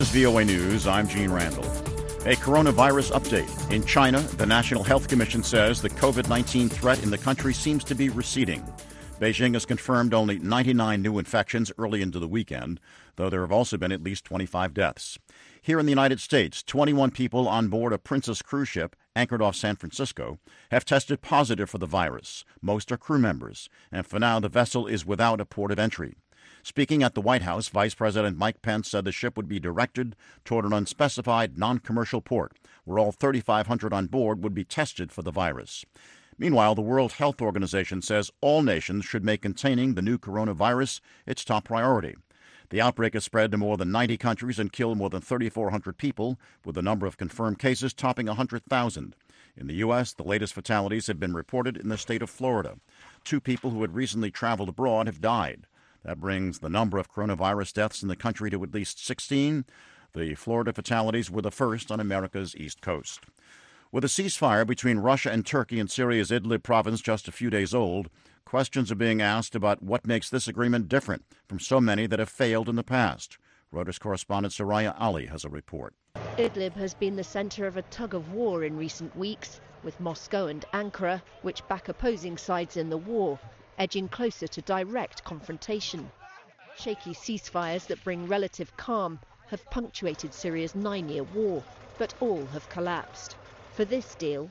This is VOA News. I'm Gene Randall. A coronavirus update. In China, the National Health Commission says the COVID-19 threat in the country seems to be receding. Beijing has confirmed only 99 new infections early into the weekend, though there have also been at least 25 deaths. Here in the United States, 21 people on board a Princess cruise ship anchored off San Francisco have tested positive for the virus. Most are crew members, and for now the vessel is without a port of entry. Speaking at the White House, Vice President Mike Pence said the ship would be directed toward an unspecified non-commercial port where all 3,500 on board would be tested for the virus. Meanwhile, the World Health Organization says all nations should make containing the new coronavirus its top priority. The outbreak has spread to more than 90 countries and killed more than 3,400 people, with the number of confirmed cases topping 100,000. In the U.S., the latest fatalities have been reported in the state of Florida. 2 people who had recently traveled abroad have died. That brings the number of coronavirus deaths in the country to at least 16. The Florida fatalities were the first on America's East Coast. With a ceasefire between Russia and Turkey in Syria's Idlib province just a few days old, questions are being asked about what makes this agreement different from so many that have failed in the past. Reuters correspondent Soraya Ali has a report. Idlib has been the center of a tug-of-war in recent weeks, with Moscow and Ankara, which back opposing sides in the war, edging closer to direct confrontation. Shaky ceasefires that bring relative calm have punctuated Syria's 9-year war, but all have collapsed. For this deal,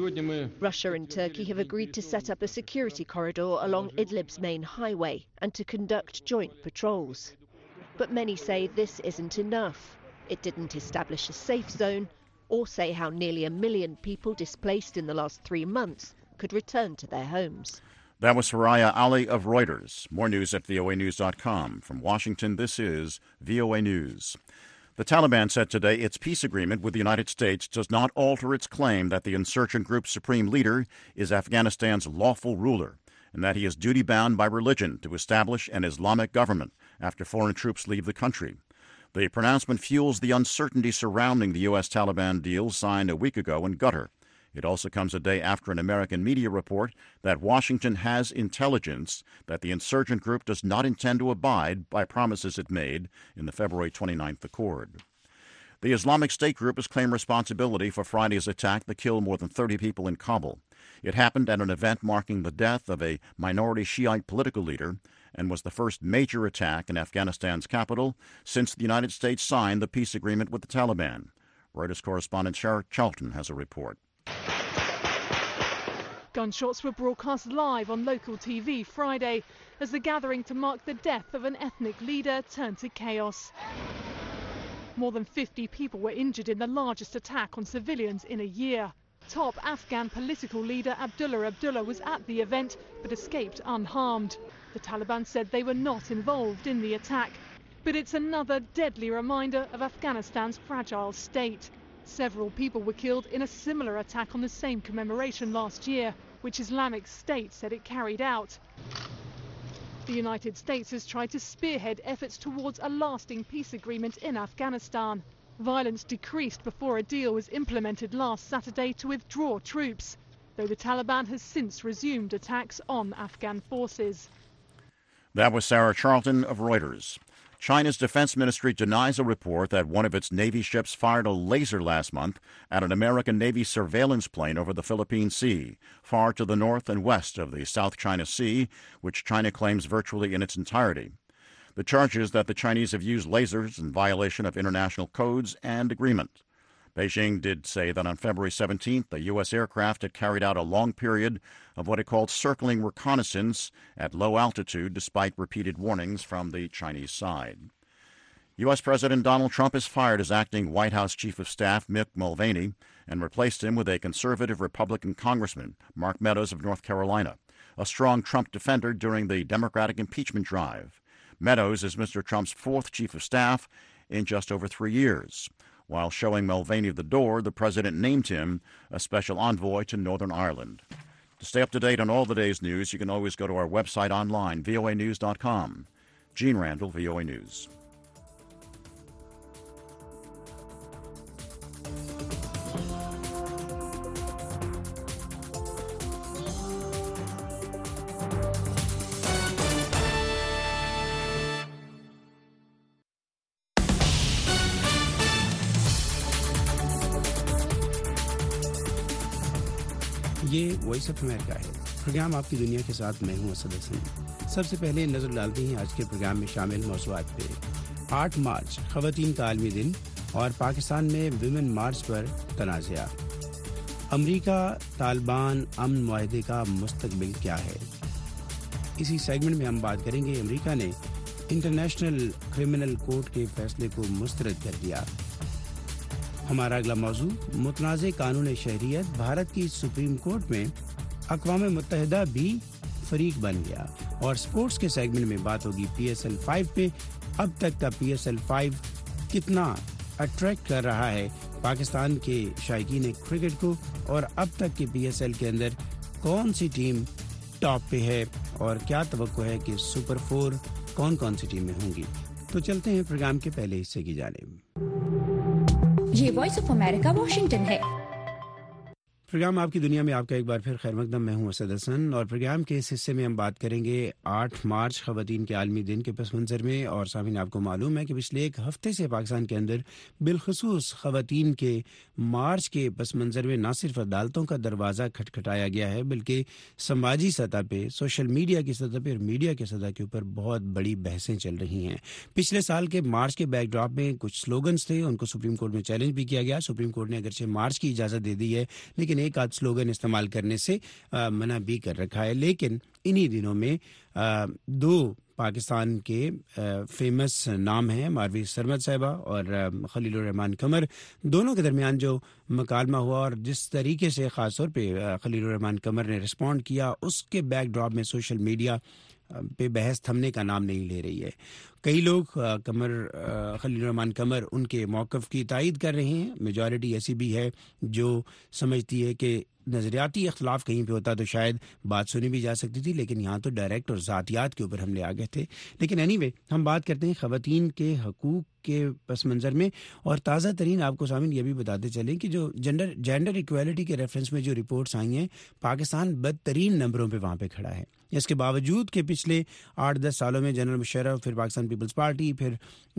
Russia and Turkey have agreed to set up a security corridor along Idlib's main highway and to conduct joint patrols. But many say this isn't enough. It didn't establish a safe zone or say how nearly 1 million people displaced in the last 3 months could return to their homes. That was Soraya Ali of Reuters. More news at voanews.com. From Washington, this is VOA News. The Taliban said today its peace agreement with the United States does not alter its claim that the insurgent group's supreme leader is Afghanistan's lawful ruler and that he is duty-bound by religion to establish an Islamic government after foreign troops leave the country. The pronouncement fuels the uncertainty surrounding the U.S. Taliban deal signed a week ago in Qatar. It also comes a day after an American media report that Washington has intelligence that the insurgent group does not intend to abide by promises it made in the February 29th accord. The Islamic State group has claimed responsibility for Friday's attack that killed more than 30 people in Kabul. It happened at an event marking the death of a minority Shiite political leader and was the first major attack in Afghanistan's capital since the United States signed the peace agreement with the Taliban. Reuters correspondent Sarah Charlton has a report. Gunshots were broadcast live on local TV Friday as the gathering to mark the death of an ethnic leader turned to chaos. More than 50 people were injured in the largest attack on civilians in a year. Top Afghan political leader Abdullah Abdullah was at the event but escaped unharmed. The Taliban said they were not involved in the attack, but it's another deadly reminder of Afghanistan's fragile state. Several people were killed in a similar attack on the same commemoration last year, which Islamic State said it carried out. The United States has tried to spearhead efforts towards a lasting peace agreement in Afghanistan. Violence decreased before a deal was implemented last Saturday to withdraw troops, though the Taliban has since resumed attacks on Afghan forces. That was Sarah Charlton of Reuters. China's defense ministry denies a report that one of its Navy ships fired a laser last month at an American Navy surveillance plane over the Philippine Sea, far to the north and west of the South China Sea, which China claims virtually in its entirety. The charge is that the Chinese have used lasers in violation of international codes and agreement. Beijing did say that on February 17th, a U.S. aircraft had carried out a long period of what it called circling reconnaissance at low altitude, despite repeated warnings from the Chinese side. U.S. President Donald Trump has fired his acting White House Chief of Staff, Mick Mulvaney, and replaced him with a conservative Republican Congressman, Mark Meadows of North Carolina, a strong Trump defender during the Democratic impeachment drive. Meadows is Mr. Trump's 4th Chief of Staff in just over 3 years. While showing Mulvaney the door, the president named him a special envoy to Northern Ireland. To stay up to date on all the day's news, you can always go to our website online, voanews.com. Gene Randall, VOA News. یہ voice of امریکہ ہے، programme آپ کی دنیا کے ساتھ میں ہوں اسد حسن۔ سب سے پہلے نظر ڈالتے ہیں آج کے پروگرام میں شامل موضوعات پہ۔ 8 مارچ خواتین کا عالمی دن اور پاکستان میں ویمن مارچ پر تنازعہ۔ امریکہ طالبان امن معاہدے کا مستقبل کیا ہے؟ اسی سیگمنٹ میں ہم بات کریں گے امریکہ نے انٹرنیشنل کرمنل کورٹ کے فیصلے کو مسترد کر دیا۔ ہمارا اگلا موضوع متنازع قانون شہریت، بھارت کی سپریم کورٹ میں اقوام متحدہ بھی فریق بن گیا۔ اور سپورٹس کے سیگمنٹ میں بات ہوگی PSL 5 پہ، اب تک کا PSL 5 کتنا اٹریکٹ کر رہا ہے پاکستان کے شائقین کرکٹ کو، اور اب تک کے PSL کے اندر کون سی ٹیم ٹاپ پہ ہے، اور کیا توقع ہے کہ سپر 4 کون کون سی ٹیمیں ہوں گی۔ تو چلتے ہیں پروگرام کے پہلے حصے کی جانب۔ یہ وائس آف امریکہ واشنگٹن ہے۔ پروگرام آپ کی دنیا میں آپ کا ایک بار پھر خیر مقدم، میں ہوں اسد حسن، اور پروگرام کے اس حصے میں ہم بات کریں گے 8 مارچ خواتین کے عالمی دن کے پس منظر میں۔ اور سامعین، آپ کو معلوم ہے کہ پچھلے ایک ہفتے سے پاکستان کے اندر بالخصوص خواتین کے مارچ کے پس منظر میں نہ صرف عدالتوں کا دروازہ کھٹکھٹایا گیا ہے، بلکہ سماجی سطح پہ، سوشل میڈیا کی سطح پہ اور میڈیا کی سطح کے اوپر بہت بڑی بحثیں چل رہی ہیں۔ پچھلے سال کے مارچ کے بیک ڈراپ میں کچھ سلوگنز تھے، ان کو سپریم کورٹ میں چیلنج بھی کیا گیا۔ سپریم کورٹ نے اگرچہ مارچ کی اجازت دے دی ہے، لیکن ایک آدھ سلوگن استعمال کرنے سے منع بھی کر رکھا ہے۔ لیکن انہی دنوں میں 2 پاکستان کے فیمس نام ہیں، ماروی سرمد صاحبہ اور خلیل الرحمان قمر، دونوں کے درمیان جو مکالمہ ہوا اور جس طریقے سے خاص طور پہ خلیل الرحمان قمر نے رسپونڈ کیا، اس کے بیک ڈراپ میں سوشل میڈیا پہ بحث تھمنے کا نام نہیں لے رہی ہے۔ کئی لوگ خلیل الرحمان قمر ان کے موقف کی تائید کر رہے ہیں، میجورٹی ایسی بھی ہے جو سمجھتی ہے کہ نظریاتی اختلاف کہیں پہ ہوتا تو شاید بات سنی بھی جا سکتی تھی، لیکن یہاں تو ڈائریکٹ اور ذاتیات کے اوپر ہم لے آگے تھے۔ لیکن اینی وے، ہم بات کرتے ہیں خواتین کے حقوق کے پس منظر میں، اور تازہ ترین آپ کو سامنے یہ بھی بتاتے چلیں کہ جو جینڈر ایکویلٹی کے ریفرنس میں جو رپورٹس آئی ہیں، پاکستان بدترین نمبروں پہ وہاں پہ کھڑا ہے۔ اس کے باوجود کہ پچھلے 8-10 سالوں میں جنرل مشرف، پھر پاکستان پیپلز پارٹی، پھر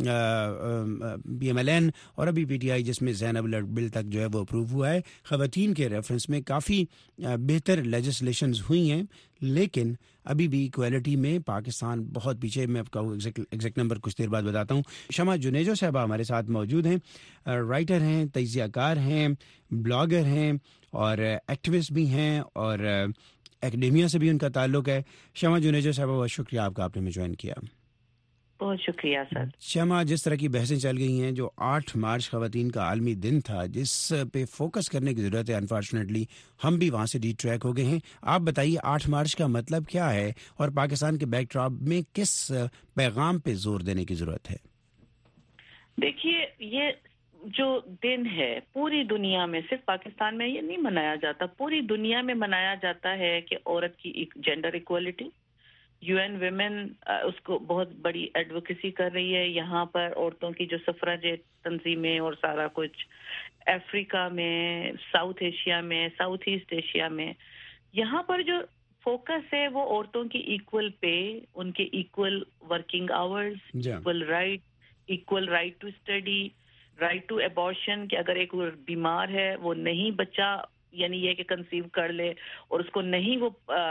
PMLN اور ابھی PTI جس میں زینب بل تک جو ہے وہ اپروو ہوا ہے، خواتین کے ریفرنس میں کافی بہتر لیجسلیشنز ہوئی ہیں، لیکن ابھی بھی ایکویلٹی میں پاکستان بہت پیچھے۔ میں آپ کا ایگزیکٹ نمبر کچھ دیر بعد بتاتا ہوں۔ شمع جنیجو صاحبہ ہمارے ساتھ موجود ہیں، رائٹر ہیں، تجزیہ کار ہیں، بلاگر ہیں اور ایکٹیوسٹ بھی ہیں، اور اکیڈیمیا سے بھی ان کا تعلق ہے۔ شمع جنیجو صاحبہ، بہت شکریہ آپ کا، آپ نے ہمیں جوائن کیا۔ بہت شکریہ سر۔ شمع، جس طرح کی بحثیں چل گئی ہیں، جو 8 مارچ خواتین کا عالمی دن تھا جس پہ فوکس کرنے کی ضرورت ہے، انفارچونیٹلی ہم بھی وہاں سے ڈی ٹریک ہو گئے ہیں۔ آپ بتائیے 8 مارچ کا مطلب کیا ہے اور پاکستان کے بیک ڈراپ میں کس پیغام پہ زور دینے کی ضرورت ہے؟ دیکھیے، یہ جو دن ہے پوری دنیا میں، صرف پاکستان میں یہ نہیں منایا جاتا، پوری دنیا میں منایا جاتا ہے کہ عورت کی جینڈر ایکویلٹی۔ UN ویمن اس کو بہت بڑی ایڈوکیسی کر رہی ہے یہاں پر، عورتوں کی جو سفراج تنظیمیں اور سارا کچھ افریقہ میں، ساؤتھ ایشیا میں، ساؤتھ ایسٹ ایشیا میں، یہاں پر جو فوکس ہے وہ عورتوں کی ایکول پے، ان کے equal working hours, equal right to study, right to abortion, کہ اگر ایک بیمار ہے وہ نہیں بچہ یعنی یہ کہ کنسیو کر لے اور اس کو نہیں وہ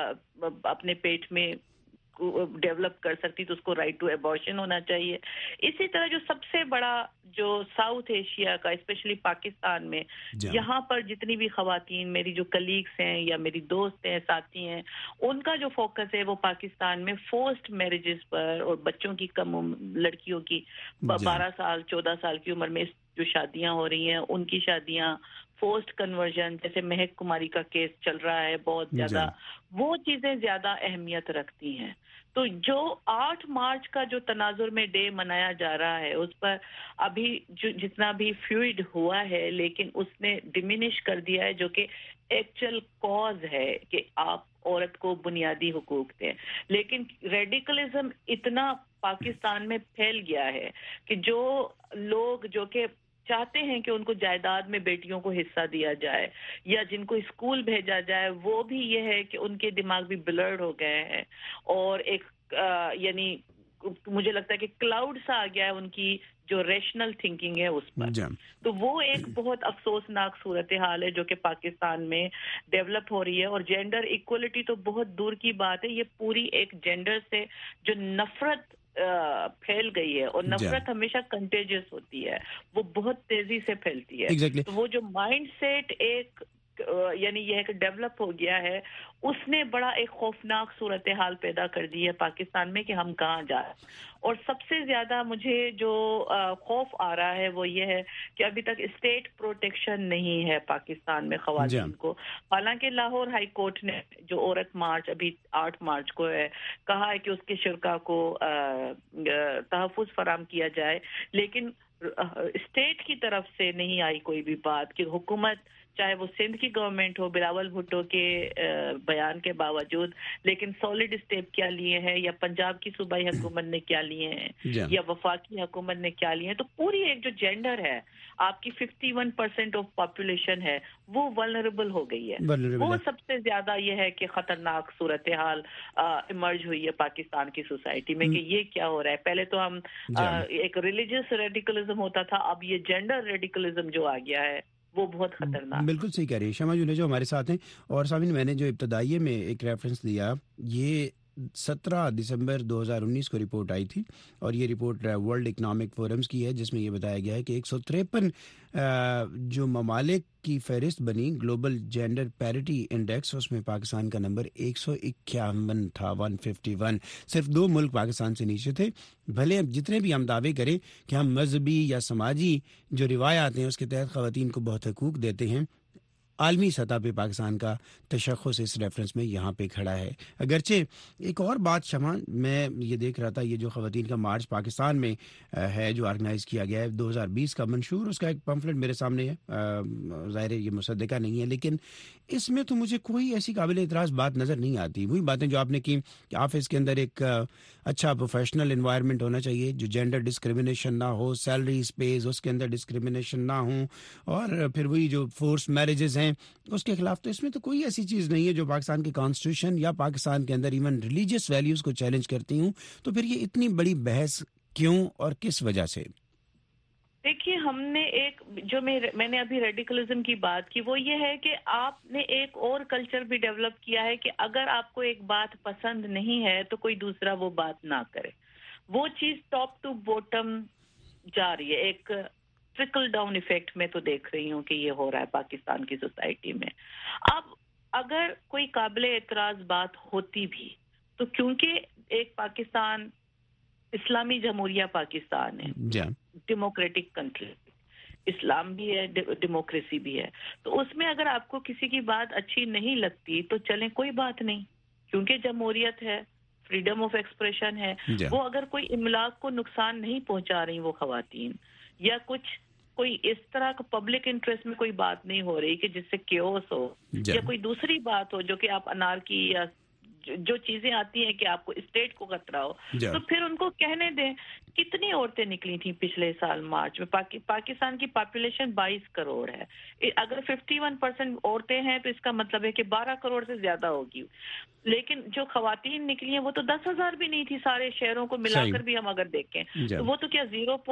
اپنے پیٹ میں ڈیولپ کر سکتی تو اس کو رائٹ ٹو ایبارشن ہونا چاہیے۔ اسی طرح جو سب سے بڑا جو ساؤتھ ایشیا کا، اسپیشلی پاکستان میں، یہاں پر جتنی بھی خواتین میری جو کلیگس ہیں یا میری دوست ہیں، ساتھی ہیں، ان کا جو فوکس ہے وہ پاکستان میں فورسڈ میرجز پر اور بچوں کی کم لڑکیوں کی 12 سال 14 سال کی عمر میں جو شادیاں ہو رہی ہیں، ان کی شادیاں، فورسڈ کنورژن، جیسے مہک کماری کا کیس چل رہا ہے بہت زیادہ، وہ چیزیں زیادہ اہمیت رکھتی ہیں۔ تو جو 8 مارچ کا جو تناظر میں ڈے منایا جا رہا ہے، اس پر ابھی جتنا بھی فلوئڈ ہوا ہے، لیکن اس نے ڈیمینش کر دیا ہے جو کہ ایکچوئل کاز ہے کہ آپ عورت کو بنیادی حقوق دیں۔ لیکن ریڈیکلزم اتنا پاکستان میں پھیل گیا ہے کہ جو لوگ جو کہ چاہتے ہیں کہ ان کو جائیداد میں بیٹیوں کو حصہ دیا جائے یا جن کو اسکول بھیجا جائے، وہ بھی یہ ہے کہ ان کے دماغ بھی بلرڈ ہو گئے ہیں اور ایک یعنی مجھے لگتا ہے کہ کلاؤڈ سا آ گیا ہے ان کی جو ریشنل تھنکنگ ہے اس پر. تو وہ ایک بہت افسوسناک صورتحال ہے جو کہ پاکستان میں ڈیولپ ہو رہی ہے. اور جینڈر ایکولیٹی تو بہت دور کی بات ہے, یہ پوری ایک جینڈر سے جو نفرت پھیل گئی ہے, اور نفرت ہمیشہ کنٹیجس ہوتی ہے, وہ بہت تیزی سے پھیلتی ہے. تو وہ جو مائنڈ سیٹ ایک یعنی یہ کہ ڈیولپ ہو گیا ہے, اس نے بڑا ایک خوفناک صورتحال پیدا کر دی ہے پاکستان میں کہ ہم کہاں جائیں. اور سب سے زیادہ مجھے جو خوف آ رہا ہے وہ یہ ہے کہ ابھی تک اسٹیٹ پروٹیکشن نہیں ہے پاکستان میں خواتین کو. حالانکہ لاہور ہائی کورٹ نے جو عورت مارچ ابھی 8 مارچ کو ہے کہا ہے کہ اس کے شرکاء کو تحفظ فراہم کیا جائے, لیکن اسٹیٹ کی طرف سے نہیں آئی کوئی بھی بات کہ حکومت, چاہے وہ سندھ کی گورنمنٹ ہو بلاول بھٹو کے بیان کے باوجود, لیکن سالڈ اسٹیپ کیا لیے ہیں, یا پنجاب کی صوبائی حکومت نے کیا لیے ہیں, یا وفاقی حکومت نے کیا لیے ہیں. تو پوری ایک جو جینڈر ہے آپ کی 51% آف پاپولیشن ہے وہ ولنریبل ہو گئی ہے. وہ سب سے زیادہ یہ ہے کہ خطرناک صورتحال ایمرج ہوئی ہے پاکستان کی سوسائٹی میں کہ یہ کیا ہو رہا ہے. پہلے تو ہم ایک ریلیجیس ریڈیکلزم ہوتا تھا, اب یہ جینڈر ریڈیکلزم جو آ گیا ہے وہ بہت خطرناک. بالکل صحیح کہہ رہی ہے شمع جو ہمارے ساتھ ہیں. اور سامعین, میں نے جو ابتدائیے میں ایک ریفرنس دیا, یہ 17 دسمبر 2019 کو رپورٹ آئی تھی, اور یہ رپورٹ ورلڈ اکنامک فورمز کی ہے, جس میں یہ بتایا گیا ہے کہ 153 جو ممالک کی فہرست بنی گلوبل جینڈر پیرٹی انڈیکس, اس میں پاکستان کا نمبر 151 تھا, 151. صرف 2 ملک پاکستان سے نیچے تھے. بھلے جتنے بھی ہم دعوے کریں کہ ہم مذہبی یا سماجی جو روایات ہیں اس کے تحت خواتین کو بہت حقوق دیتے ہیں, عالمی سطح پہ پاکستان کا تشخص اس ریفرنس میں یہاں پہ کھڑا ہے. اگرچہ ایک اور بات شمع, میں یہ دیکھ رہا تھا, یہ جو خواتین کا مارچ پاکستان میں ہے جو آرگنائز کیا گیا ہے 2020 کا منشور, اس کا ایک پمفلٹ میرے سامنے ہے, ظاہر ہے یہ مصدقہ نہیں ہے, لیکن اس میں تو مجھے کوئی ایسی قابل اعتراض بات نظر نہیں آتی. وہی باتیں جو آپ نے کی کہ آفس کے اندر ایک اچھا پروفیشنل انوائرمنٹ ہونا چاہیے, جو جینڈر ڈسکریمنیشن نہ ہو, سیلری اسپیس اس کے اندر ڈسکریمنیشن نہ ہوں, اور پھر وہی جو فورس میرجز ہیں اس کے خلاف. تو اس میں تو کوئی ایسی چیز نہیں ہے جو پاکستان کے کانسٹیٹیوشن یا پاکستان کے اندر ایون ریلیجیس ویلیوز کو چیلنج کرتی ہوں. تو پھر یہ اتنی بڑی بحث کیوں اور کس وجہ سے؟ دیکھیے, ہم نے ایک جو میں نے ابھی ریڈیکلزم کی بات کی, وہ یہ ہے کہ آپ نے ایک اور کلچر بھی ڈیولپ کیا ہے کہ اگر آپ کو ایک بات پسند نہیں ہے تو کوئی دوسرا وہ بات نہ کرے. وہ چیز ٹاپ ٹو باٹم جا رہی ہے, ایک ٹرکل ڈاؤن ایفیکٹ میں تو دیکھ رہی ہوں کہ یہ ہو رہا ہے پاکستان کی سوسائٹی میں. اب اگر کوئی قابل اعتراض بات ہوتی بھی تو کیونکہ ایک پاکستان اسلامی جمہوریہ پاکستان ہے, ڈیموکریٹک کنٹری, اسلام بھی ہے ڈیموکریسی بھی ہے, تو اس میں اگر آپ کو کسی کی بات اچھی نہیں لگتی تو چلیں کوئی بات نہیں, کیونکہ جمہوریت ہے, فریڈم آف ایکسپریشن ہے. وہ اگر کوئی املاک کو نقصان نہیں پہنچا رہی وہ خواتین, یا کوئی اس طرح کا پبلک انٹرسٹ میں کوئی بات نہیں ہو رہی کہ جس سے کیوس ہو, یا کوئی دوسری بات ہو جو کہ آپ انارکی یا جو چیزیں آتی ہیں کہ آپ کو اسٹیٹ کو خطرہ ہو, تو پھر ان کو کہنے دیں. کتنی عورتیں نکلی تھیں پچھلے سال مارچ میں؟ پاکستان کی پاپولیشن 22 کروڑ ہے. اگر 51% عورتیں ہیں تو اس کا مطلب ہے کہ 12 کروڑ سے زیادہ ہوگی. لیکن جو خواتین نکلی ہیں وہ تو 10,000 بھی نہیں تھی سارے شہروں کو ملا کر بھی ہم اگر دیکھیں تو وہ تو کیا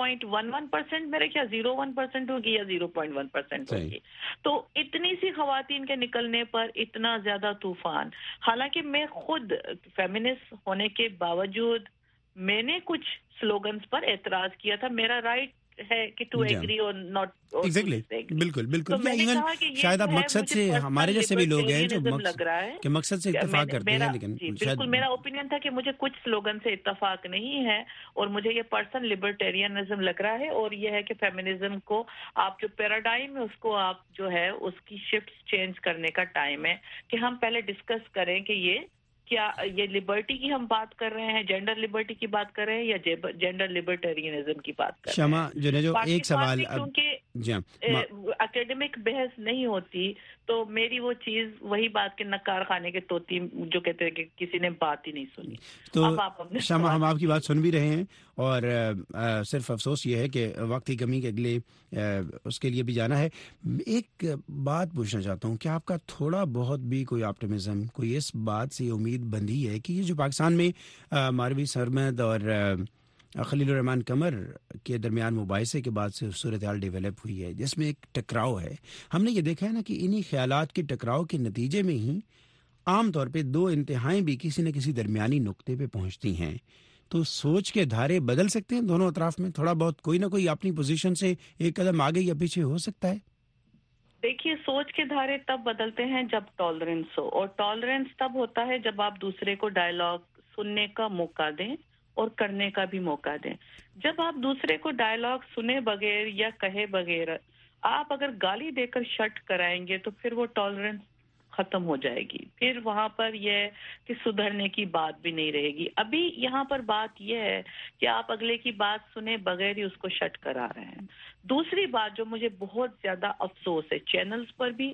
0.11% میرے کیا 0.1% ہوگی یا 0.1% ہوگی. تو اتنی سی خواتین کے نکلنے پر اتنا زیادہ طوفان. حالانکہ میں خود فیمنسٹ ہونے کے باوجود میں نے کچھ سلوگنز پر اعتراض کیا تھا. میرا رائٹ ہے کہ ٹو ایگری اور ناٹ بالکل بالکل. شاید آپ مقصد سے, ہمارے جیسے بھی لوگ ہیں جو مقصد سے اتفاق کرتے ہیں, لیکن بالکل میرا اوپینین تھا کہ مجھے کچھ سلوگن سے اتفاق نہیں ہے اور مجھے یہ پرسنل لبرٹیرینزم لگ رہا ہے. اور یہ ہے کہ فیمنزم کو آپ جو پیراڈائم ہے اس کو آپ جو ہے اس کی شفٹ چینج کرنے کا ٹائم ہے کہ ہم پہلے ڈسکس کریں کہ کیا یہ لبرٹی کی ہم بات کر رہے ہیں, جینڈر لبرٹی کی بات کر رہے ہیں, یا جینڈر لبرٹیرینزم کی بات کر رہے ہیں. شمع جو ایک سوال اکیڈمک بحث نہیں ہوتی تو میری وہ چیز وہی بات کہ نکار خانے کے طوطی جو کہتے ہیں کہ کسی نے بات ہی نہیں سنی. تو شمع ہم آپ کی بات سن بھی رہے ہیں اور صرف افسوس یہ ہے کہ وقت کی کمی کے اگلے اس کے لیے بھی جانا ہے. ایک بات پوچھنا چاہتا ہوں کہ آپ کا تھوڑا بہت بھی کوئی آپٹیمزم، کوئی اس بات سے امید بندی ہے کہ یہ جو پاکستان میں ماروی سرمد اور خلیل الرحمان قمر کے درمیان مباحثے کے بعد سے صورتحال ڈیولپ ہوئی ہے جس میں ایک ٹکراؤ ہے. ہم نے یہ دیکھا ہے نا کہ انہی خیالات کے ٹکراؤ کے نتیجے میں ہی عام طور پہ دو انتہائیں بھی کسی نہ کسی درمیانی نقطے پہ پہنچتی ہیں. تو سوچ کے دھارے بدل سکتے ہیں دونوں اطراف میں، تھوڑا بہت کوئی نہ کوئی اپنی پوزیشن سے ایک قدم آگے یا پیچھے ہو سکتا ہے. دیکھیے سوچ کے دھارے تب بدلتے ہیں جب ٹالرنس ہو، اور ٹالرنس تب ہوتا ہے جب آپ دوسرے کو ڈائلاگ سننے کا موقع دیں اور کرنے کا بھی موقع دیں. جب آپ دوسرے کو ڈائلاگ سنے بغیر یا کہے بغیر آپ اگر گالی دے کر شٹ کرائیں گے تو پھر وہ ٹالرنس ختم ہو جائے گی. پھر وہاں پر یہ کہ سدھرنے کی بات بھی نہیں رہے گی. ابھی یہاں پر بات یہ ہے کہ آپ اگلے کی بات سنے بغیر ہی اس کو شٹ کرا رہے ہیں. دوسری بات جو مجھے بہت زیادہ افسوس ہے چینلز پر بھی،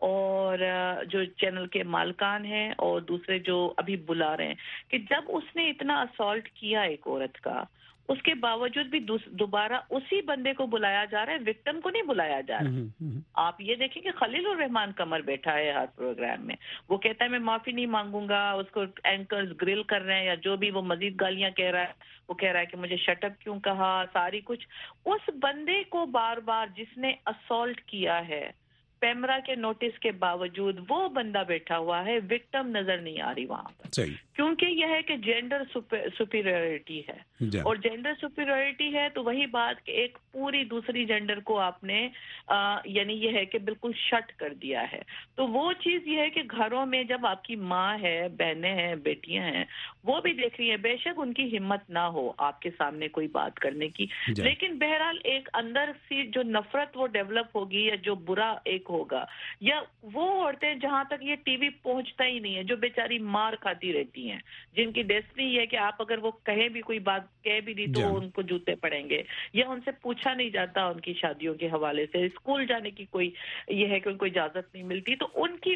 اور جو چینل کے مالکان ہیں اور دوسرے جو ابھی بلا رہے ہیں، کہ جب اس نے اتنا اسالٹ کیا ایک عورت کا، اس کے باوجود بھی دوبارہ اسی بندے کو بلایا جا رہا ہے، وکٹم کو نہیں بلایا جا رہا. آپ یہ دیکھیں کہ خلیل الرحمان قمر بیٹھا ہے ہر پروگرام میں، وہ کہتا ہے میں معافی نہیں مانگوں گا، اس کو اینکرز گرل کر رہے ہیں یا جو بھی وہ مزید گالیاں کہہ رہا ہے، وہ کہہ رہا ہے کہ مجھے شٹ اپ کیوں کہا، ساری کچھ. اس بندے کو بار بار جس نے اسالٹ کیا ہے پیمرا کے نوٹس کے باوجود وہ بندہ بیٹھا ہوا ہے، وکٹم نظر نہیں آ رہی وہاں پر. کیونکہ یہ ہے کہ جینڈر سپیریورٹی ہے، اور جینڈر سپیریورٹی ہے تو وہی بات کہ ایک پوری دوسری جینڈر کو آپ نے یعنی یہ ہے کہ بالکل شٹ کر دیا ہے. تو وہ چیز یہ ہے کہ گھروں میں جب آپ کی ماں ہے، بہنیں ہیں، بیٹیاں ہیں، وہ بھی دیکھ رہی ہیں، بے شک ان کی ہمت نہ ہو آپ کے سامنے کوئی بات کرنے کی، لیکن بہرحال ایک اندر سی جو نفرت وہ ڈیولپ ہوگی یا جو برا ایک ہوگا، یا وہ عورتیں جہاں تک یہ ٹی وی پہنچتا ہی نہیں ہے جو بیچاری مار کھاتی رہتی ہیں، جن کی ڈیسٹنی یہ ہے کہ آپ اگر وہ کہیں بھی کوئی بات کہہ بھی دی تو ان کو جوتے پڑیں گے، یا ان سے پوچھا نہیں جاتا ان کی شادیوں کے حوالے سے، اسکول جانے کی کوئی یہ ہے کہ ان کو اجازت نہیں ملتی، تو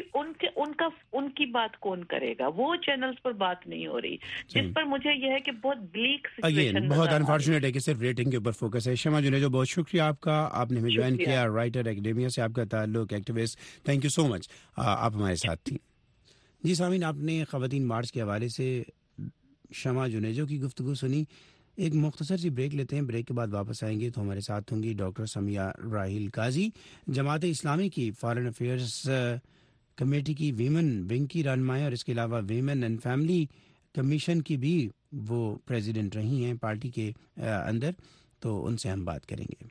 ان کی بات کون کرے گا؟ وہ چینلز پر بات نہیں ہو رہی، جس پر مجھے یہ ہے کہ بہت بلیک سچویشن بہت انفارچونیٹ ہے کہ صرف ریٹنگ کے اوپر فوکس ہے. شمع جنیجو بہت شکریہ آپ کا، آپ نے ہمیں جوائن کیا، رائٹر اکیڈیمیا سے آپ کا تعلق، activist, thank you so much, آپ ہمارے ساتھ تھیں. جی سامعین، آپ نے خواتین مارچ کے حوالے سے شمع جنیجو کی گفتگو سنی. ایک مختصر سی بریک لیتے ہیں، بریک کے بعد واپس آئیں گے تو ہمارے ساتھ ہوں گی ڈاکٹر سمیہ راحیل قاضی، جماعت اسلامی کی فارن افیئرز کمیٹی کی ویمن ونگ کی رہنمائی، اور اس کے علاوہ ویمن اینڈ فیملی کمیشن کی بھی وہ پریزیڈنٹ رہی ہیں پارٹی کے اندر، تو ان سے ہم بات کریں گے.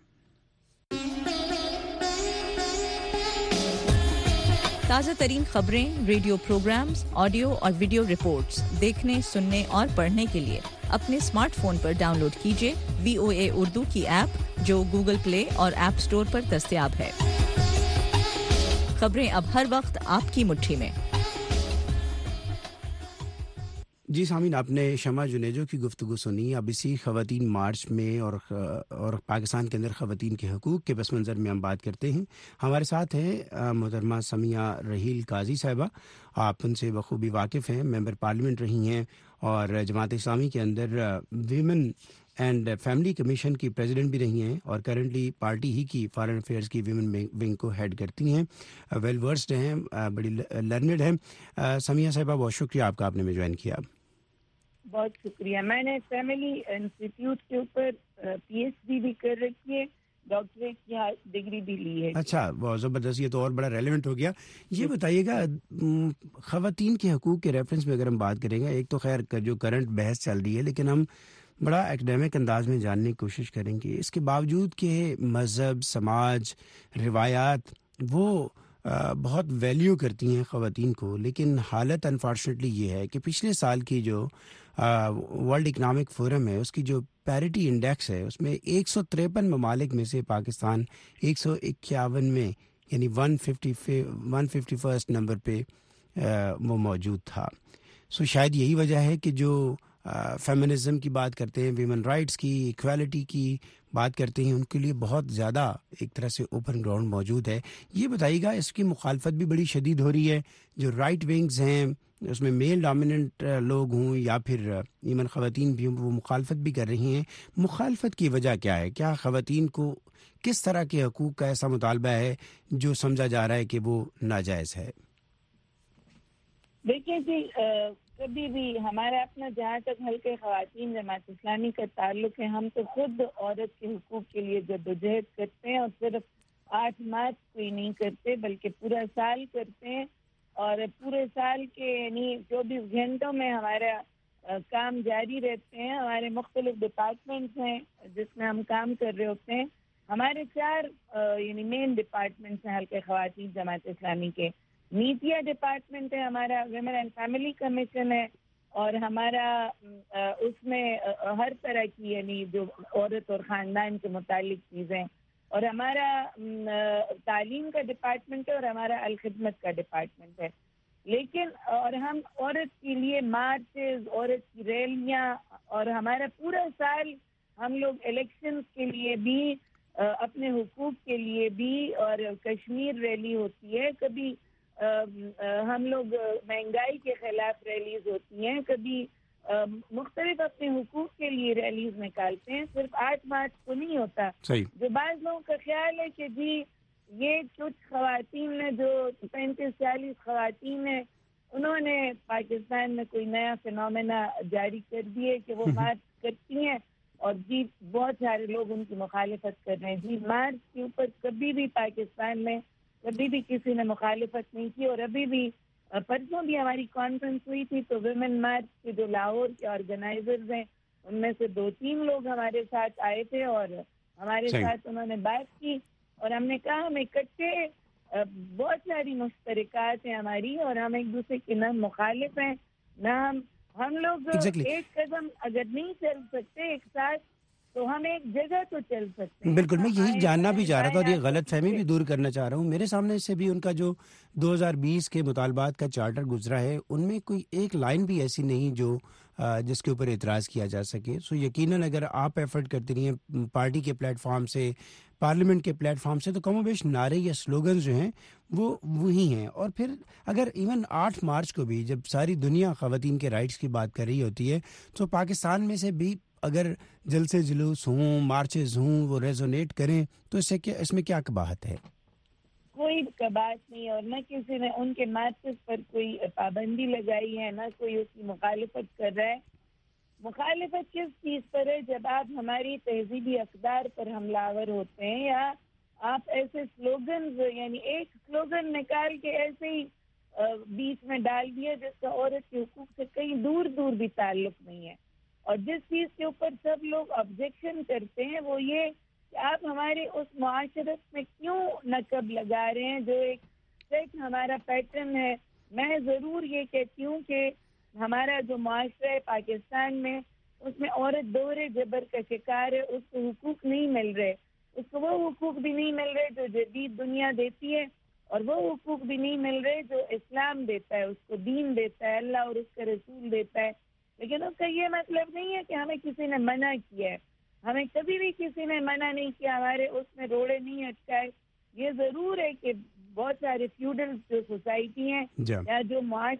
تازہ ترین خبریں، ریڈیو پروگرامز، آڈیو اور ویڈیو رپورٹس دیکھنے، سننے اور پڑھنے کے لیے اپنے اسمارٹ فون پر ڈاؤن لوڈ کیجیے VOA اردو کی ایپ جو گوگل پلے اور ایپ اسٹور پر دستیاب ہے. خبریں اب ہر وقت آپ کی مٹھی میں. جی سامعین، آپ نے شمع جنیجو کی گفتگو سنی. اب اسی خواتین مارچ میں اور پاکستان کے اندر خواتین کے حقوق کے پس منظر میں ہم بات کرتے ہیں. ہمارے ساتھ ہیں محترمہ سمیہ راحیل قاضی صاحبہ، آپ ان سے بخوبی واقف ہیں، ممبر پارلیمنٹ رہی ہیں اور جماعت اسلامی کے اندر ویمن اینڈ فیملی کمیشن کی پریزیڈنٹ بھی رہی ہیں، اور کرنٹلی پارٹی ہی کی فارن افیئرز کی ویمن ونگ کو ہیڈ کرتی ہیں، ویل ورسڈ ہیں، بڑی لرنڈ ہیں. سمیہ صاحبہ بہت شکریہ آپ کا، آپ نے ہمیں جوائن کیا. بہت شکریہ. میں نے فیملی انسٹیٹیوٹ کے اوپر PhD بھی کر رکھی ہے، ڈاکٹریٹ کی ڈگری بھی لی ہے. اچھا، بہت زبردست، یہ تو اور بڑا ریلیونٹ ہو گیا. یہ بتائیے گا خواتین کے حقوق کے ریفرنس میں اگر ہم بات کریں گے، ایک تو خیر جو کرنٹ بحث چل رہی ہے، لیکن ہم بڑا ایکڈیمک انداز میں جاننے کی کوشش کریں گے. اس کے باوجود کہ مذہب، سماج، روایات وہ بہت ویلیو کرتی ہیں خواتین کو، لیکن حالت انفارچونیٹلی یہ ہے کہ پچھلے سال کی جو ورلڈ اکنامک فورم ہے، اس کی جو پیرٹی انڈیکس ہے، اس میں 153 ممالک میں سے پاکستان 151 میں، یعنی 151 نمبر پہ وہ موجود تھا. شاید یہی وجہ ہے کہ جو فیمنزم کی بات کرتے ہیں, ویمن رائٹس کی, ایکویلٹی کی بات کرتے ہیں, ان کے لیے بہت زیادہ ایک طرح سے اوپن گراؤنڈ موجود ہے. یہ بتائیے گا اس کی مخالفت بھی بڑی شدید ہو رہی ہے, جو رائٹ ونگز ہیں اس میں میل ڈومیننٹ لوگ ہوں یا پھر ایون خواتین بھی ہوں, وہ مخالفت بھی کر رہی ہیں. مخالفت کی وجہ کیا ہے؟ کیا خواتین کو کس طرح کے حقوق کا ایسا مطالبہ ہے جو سمجھا جا رہا ہے کہ وہ ناجائز ہے؟ دیکھیں جی, کبھی بھی ہمارا اپنا جہاں تک حلقہ خواتین جماعت اسلامی کا تعلق ہے, ہم تو خود عورت کے حقوق کے لیے جدوجہد کرتے ہیں, اور صرف 8 مارچ کو ہی نہیں کرتے بلکہ پورا سال کرتے ہیں. اور پورے سال کے یعنی 24 گھنٹوں میں ہمارا کام جاری رہتے ہیں. ہمارے مختلف ڈپارٹمنٹس ہیں جس میں ہم کام کر رہے ہوتے ہیں. ہمارے 4 یعنی مین ڈپارٹمنٹس ہیں حلقہ خواتین جماعت اسلامی کے. میڈیا ڈپارٹمنٹ ہے ہمارا, ویمن اینڈ فیملی کمیشن ہے, اور ہمارا اس میں ہر طرح کی یعنی جو عورت اور خاندان کے متعلق چیزیں, اور ہمارا تعلیم کا ڈپارٹمنٹ ہے, اور ہمارا الخدمت کا ڈپارٹمنٹ ہے. لیکن اور ہم عورت کے لیے مارچز, عورت کی ریلیاں, اور ہمارا پورا سال ہم لوگ الیکشنز کے لیے بھی, اپنے حقوق کے لیے بھی, اور کشمیر ریلی ہوتی ہے, کبھی ہم لوگ مہنگائی کے خلاف ریلیز ہوتی ہیں, کبھی مختلف اپنے حقوق کے لیے ریلیز نکالتے ہیں. صرف 8 مارچ کو نہیں ہوتا. جو بعض لوگوں کا خیال ہے کہ جی یہ کچھ خواتین نے جو 35-40 خواتین ہیں, انہوں نے پاکستان میں کوئی نیا فنومینا جاری کر دیے کہ وہ مارچ کرتی ہیں, اور جی بہت سارے لوگ ان کی مخالفت کر رہے ہیں. جی مارچ کے اوپر کبھی بھی پاکستان میں کبھی بھی کسی نے مخالفت نہیں کی. اور ابھی بھی پرسوں بھی ہماری کانفرنس ہوئی تھی تو ویمن مارچ کے جو لاہور کے آرگنائزرز ہیں ان میں سے 2-3 لوگ ہمارے ساتھ آئے تھے, اور ہمارے ساتھ انہوں نے بات کی, اور ہم نے کہا ہم اکٹھے بہت ساری مشترکات ہیں ہماری, اور ہم ایک دوسرے کے نہ مخالف ہیں نہ ہم لوگ ایک قدم اگر نہیں چل سکتے ایک ساتھ تو ہم ایک جگہ تو چل سکتے ہیں. بالکل, میں یہی جاننا بھی چاہ رہا تھا اور یہ غلط فہمی بھی دور کرنا چاہ رہا ہوں. میرے سامنے سے بھی ان کا جو 2020 کے مطالبات کا چارٹر گزرا ہے, ان میں کوئی ایک لائن بھی ایسی نہیں جو جس کے اوپر اعتراض کیا جا سکے. سو یقیناً اگر آپ ایفرٹ کرتی رہی ہیں پارٹی کے پلیٹ فارم سے, پارلیمنٹ کے پلیٹ فارم سے, تو کم و بیش نعرے یا سلوگنز جو ہیں وہ وہی ہیں. اور پھر اگر ایون 8 مارچ کو بھی جب ساری دنیا خواتین کے رائٹس کی بات کر رہی ہوتی ہے, تو پاکستان میں سے بھی اگر جلسے جلوس ہوں, مارچز ہوں, وہ ریزونیٹ کریں, تو اس میں کیا قباحت ہے؟ کوئی قباحت نہیں, اور نہ کسی نے ان کے مارچز پر کوئی پابندی لگائی ہے, نہ کوئی اس کی مخالفت کر رہا ہے. مخالفت کس چیز پر ہے؟ جب آپ ہماری تہذیبی اقدار پر حملہ آور ہوتے ہیں, یا آپ ایسے سلوگنز یعنی ایک سلوگن نکال کے ایسے ہی بیچ میں ڈال دیا جس کا عورت کے حقوق سے کہیں دور دور بھی تعلق نہیں ہے. اور جس چیز کے اوپر سب لوگ آبجیکشن کرتے ہیں وہ یہ کہ آپ ہمارے اس معاشرت میں کیوں نقب لگا رہے ہیں جو ایک سیٹ ہمارا پیٹرن ہے. میں ضرور یہ کہتی ہوں کہ ہمارا جو معاشرہ ہے پاکستان میں, اس میں عورت دورے جبر کا شکار ہے, اس کو حقوق نہیں مل رہے, اس کو وہ حقوق بھی نہیں مل رہے جو جدید دنیا دیتی ہے, اور وہ حقوق بھی نہیں مل رہے جو اسلام دیتا ہے, اس کو دین دیتا ہے, اللہ اور اس کا رسول دیتا ہے. لیکن اس کا یہ مطلب نہیں ہے کہ ہمیں کسی نے منع کیا ہے, ہمیں کبھی بھی کسی نے منع نہیں کیا, ہمارے اس میں روڑے نہیں اٹکائے. یہ ضرور ہے کہ بہت سارے فیوڈل جو سوسائٹی ہیں یا جو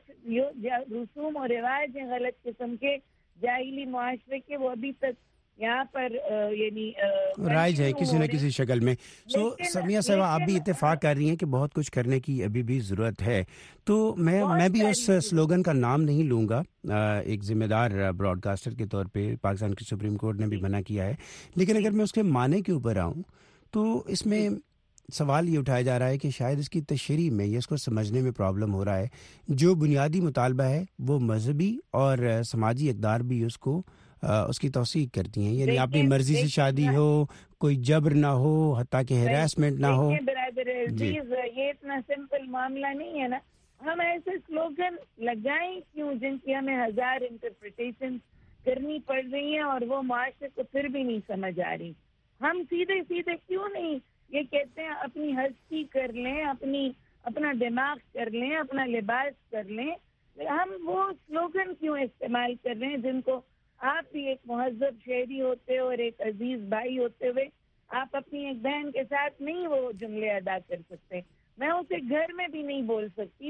رسوم اور رواج ہیں غلط قسم کے جاہلی معاشرے کے, وہ ابھی تک یہاں پر یعنی رائج ہے کسی نہ کسی شکل میں. سو سمیہ صاحبہ, آپ بھی اتفاق کر رہی ہیں کہ بہت کچھ کرنے کی ابھی بھی ضرورت ہے. تو میں بھی اس سلوگن کا نام نہیں لوں گا, ایک ذمہ دار براڈ کاسٹر کے طور پہ پاکستان کی سپریم کورٹ نے بھی منع کیا ہے, لیکن اگر میں اس کے معنی کے اوپر آؤں تو اس میں سوال یہ اٹھایا جا رہا ہے کہ شاید اس کی تشریح میں یا اس کو سمجھنے میں پرابلم ہو رہا ہے. جو بنیادی مطالبہ ہے وہ مذہبی اور سماجی اقدار بھی اس کی توثیق کرتی ہیں, یعنی اپنی مرضی سے شادی ہو, کوئی جبر نہ ہو, حتیٰ کہ ہیراسمنٹ نہ ہو. برادر عزیز, یہ اتنا سمپل معاملہ نہیں ہے نا. ہم ایسے سلوگن لگائیں کیوں جن کی ہمیں 1000 انٹرپریٹیشن کرنی پڑ رہی ہیں اور وہ معاشرے کو پھر بھی نہیں سمجھ آ رہی. ہم سیدھے کیوں نہیں یہ کہتے ہیں اپنی ہستی کر لیں, اپنا دماغ کر لیں, اپنا لباس کر لیں. ہم وہ سلوگن کیوں استعمال کر رہے ہیں جن کو آپ بھی ایک مہذب شہری ہوتے اور ایک عزیز بھائی ہوتے ہوئے آپ اپنی ایک بہن کے ساتھ نہیں وہ جملے ادا کر سکتے. میں اسے گھر میں بھی نہیں بول سکتی.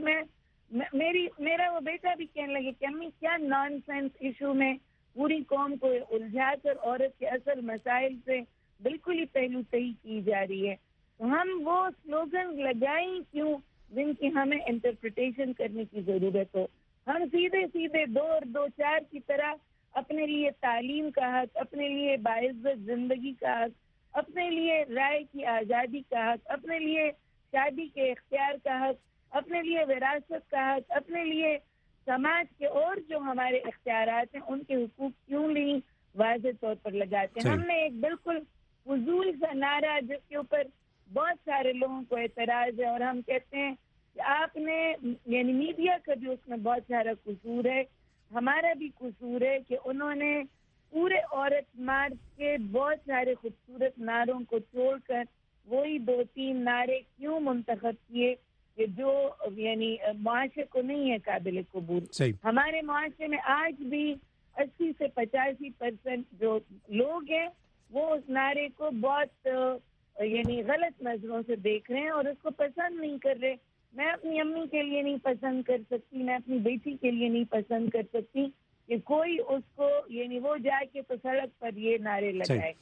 میرا وہ بیٹا بھی کہنے لگے کہ امی کیا نان سینس ایشو میں پوری قوم کو الجھا کر عورت کے اصل مسائل سے بالکل ہی پہلو صحیح کی جا رہی ہے. تو ہم وہ سلوگن لگائیں کیوں جن کی ہمیں انٹرپریٹیشن کرنے کی ضرورت ہو. ہم سیدھے 2 اور 2 4 کی طرح اپنے لیے تعلیم کا حق, اپنے لیے باعزت زندگی کا حق, اپنے لیے رائے کی آزادی کا حق, اپنے لیے شادی کے اختیار کا حق, اپنے لیے وراثت کا حق, اپنے لیے سماج کے اور جو ہمارے اختیارات ہیں ان کے حقوق کیوں نہیں واضح طور پر لگاتے ہیں. ہم نے ایک بالکل فضول سا نعرہ جس کے اوپر بہت سارے لوگوں کو اعتراض ہے اور ہم کہتے ہیں کہ آپ نے یعنی میڈیا کا بھی اس میں بہت سارا قصور ہے, ہمارا بھی قصور ہے کہ انہوں نے پورے عورت مارچ کے بہت سارے خوبصورت نعروں کو چھوڑ کر وہی 2-3 نعرے کیوں منتخب کیے کہ جو یعنی معاشرے کو نہیں ہے قابل قبول. ہمارے معاشرے میں آج بھی 80 سے 85% جو لوگ ہیں وہ اس نعرے کو بہت یعنی غلط نظروں سے دیکھ رہے ہیں اور اس کو پسند نہیں کر رہے. میں اپنی امی کے لیے نہیں پسند کر سکتی, میں اپنی بیٹی کے لیے نہیں پسند کر سکتی کہ کوئی اس کو یعنی وہ جا کے تو سڑک پر یہ نعرے لگائے.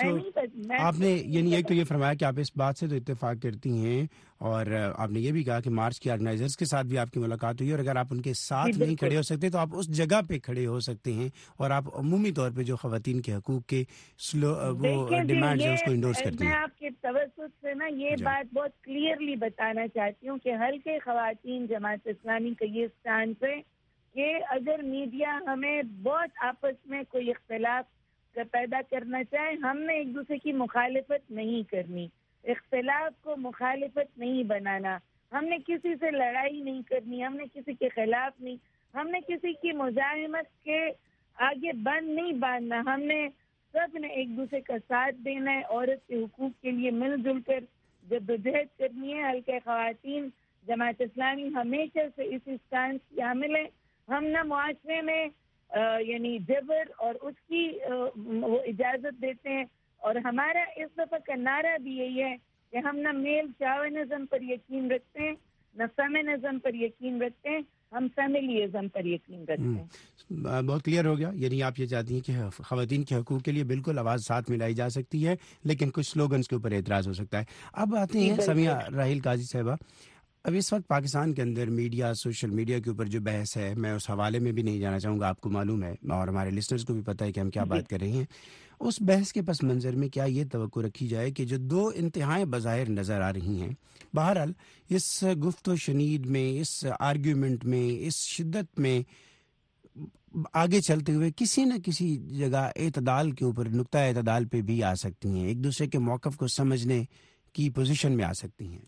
آپ نے یعنی ایک تو یہ فرمایا کہ آپ اس بات سے تو اتفاق کرتی ہیں اور آپ نے یہ بھی کہا کہ مارچ کے آرگنائزرز کے ساتھ بھی آپ کی ملاقات ہوئی اور اگر آپ ان کے ساتھ نہیں کھڑے ہو سکتے تو آپ اس جگہ پہ کھڑے ہو سکتے ہیں اور آپ عمومی طور پہ جو خواتین کے حقوق کے وہ ڈیمانڈز ہیں اس کو انڈورس کرتی ہیں. میں آپ کے توسط سے نا یہ بات بہت کلیئرلی بتانا چاہتی ہوں کہ حلقے خواتین جماعت اسلامی کا یہ اسٹانس ہے کہ اگر میڈیا ہمیں بہت آپس میں کوئی اختلاف پیدا کرنا چاہے, ہم نے ایک دوسرے کی مخالفت نہیں کرنی, اختلاف کو مخالفت نہیں بنانا, ہم نے کسی سے لڑائی نہیں کرنی, ہم نے کسی کے خلاف نہیں, ہم نے کسی کی مزاحمت کے آگے بند نہیں باندھنا, ہم نے سب نے ایک دوسرے کا ساتھ دینا ہے, عورت کے حقوق کے لیے مل جل کر جدوجہد کرنی ہے. حلقہ خواتین جماعت اسلامی ہمیشہ سے اس اسٹانس کی حامل ہے. ہم نہ معاشرے میں یعنی جبر اور اس کی وہ اجازت دیتے ہیں اور ہمارا اس دفعہ کا نعرہ بھی یہی ہے کہ ہم نہ میل شاونزم پر یقین رکھتے ہیں نہ فیمنزم پر یقین رکھتے ہیں, ہم فیملیزم پر یقین رکھتے ہیں. بہت کلیئر ہو گیا. یعنی آپ یہ چاہتی ہیں کہ خواتین کے حقوق کے لیے بالکل آواز ساتھ ملائی جا سکتی ہے لیکن کچھ سلوگنز کے اوپر اعتراض ہو سکتا ہے. اب آتے ہیں سمیہ راحیل قاضی صاحبہ. اب اس وقت پاکستان کے اندر میڈیا, سوشل میڈیا کے اوپر جو بحث ہے, میں اس حوالے میں بھی نہیں جانا چاہوں گا, آپ کو معلوم ہے اور ہمارے لسنرز کو بھی پتہ ہے کہ ہم کیا بات کر رہے ہیں. اس بحث کے پس منظر میں کیا یہ توقع رکھی جائے کہ جو 2 انتہائیں بظاہر نظر آ رہی ہیں, بہرحال اس گفت و شنید میں, اس آرگیومنٹ میں, اس شدت میں آگے چلتے ہوئے کسی نہ کسی جگہ اعتدال کے اوپر, نقطہ اعتدال پہ بھی آ سکتی ہیں, ایک دوسرے کے موقف کو سمجھنے کی پوزیشن میں آ سکتی ہیں.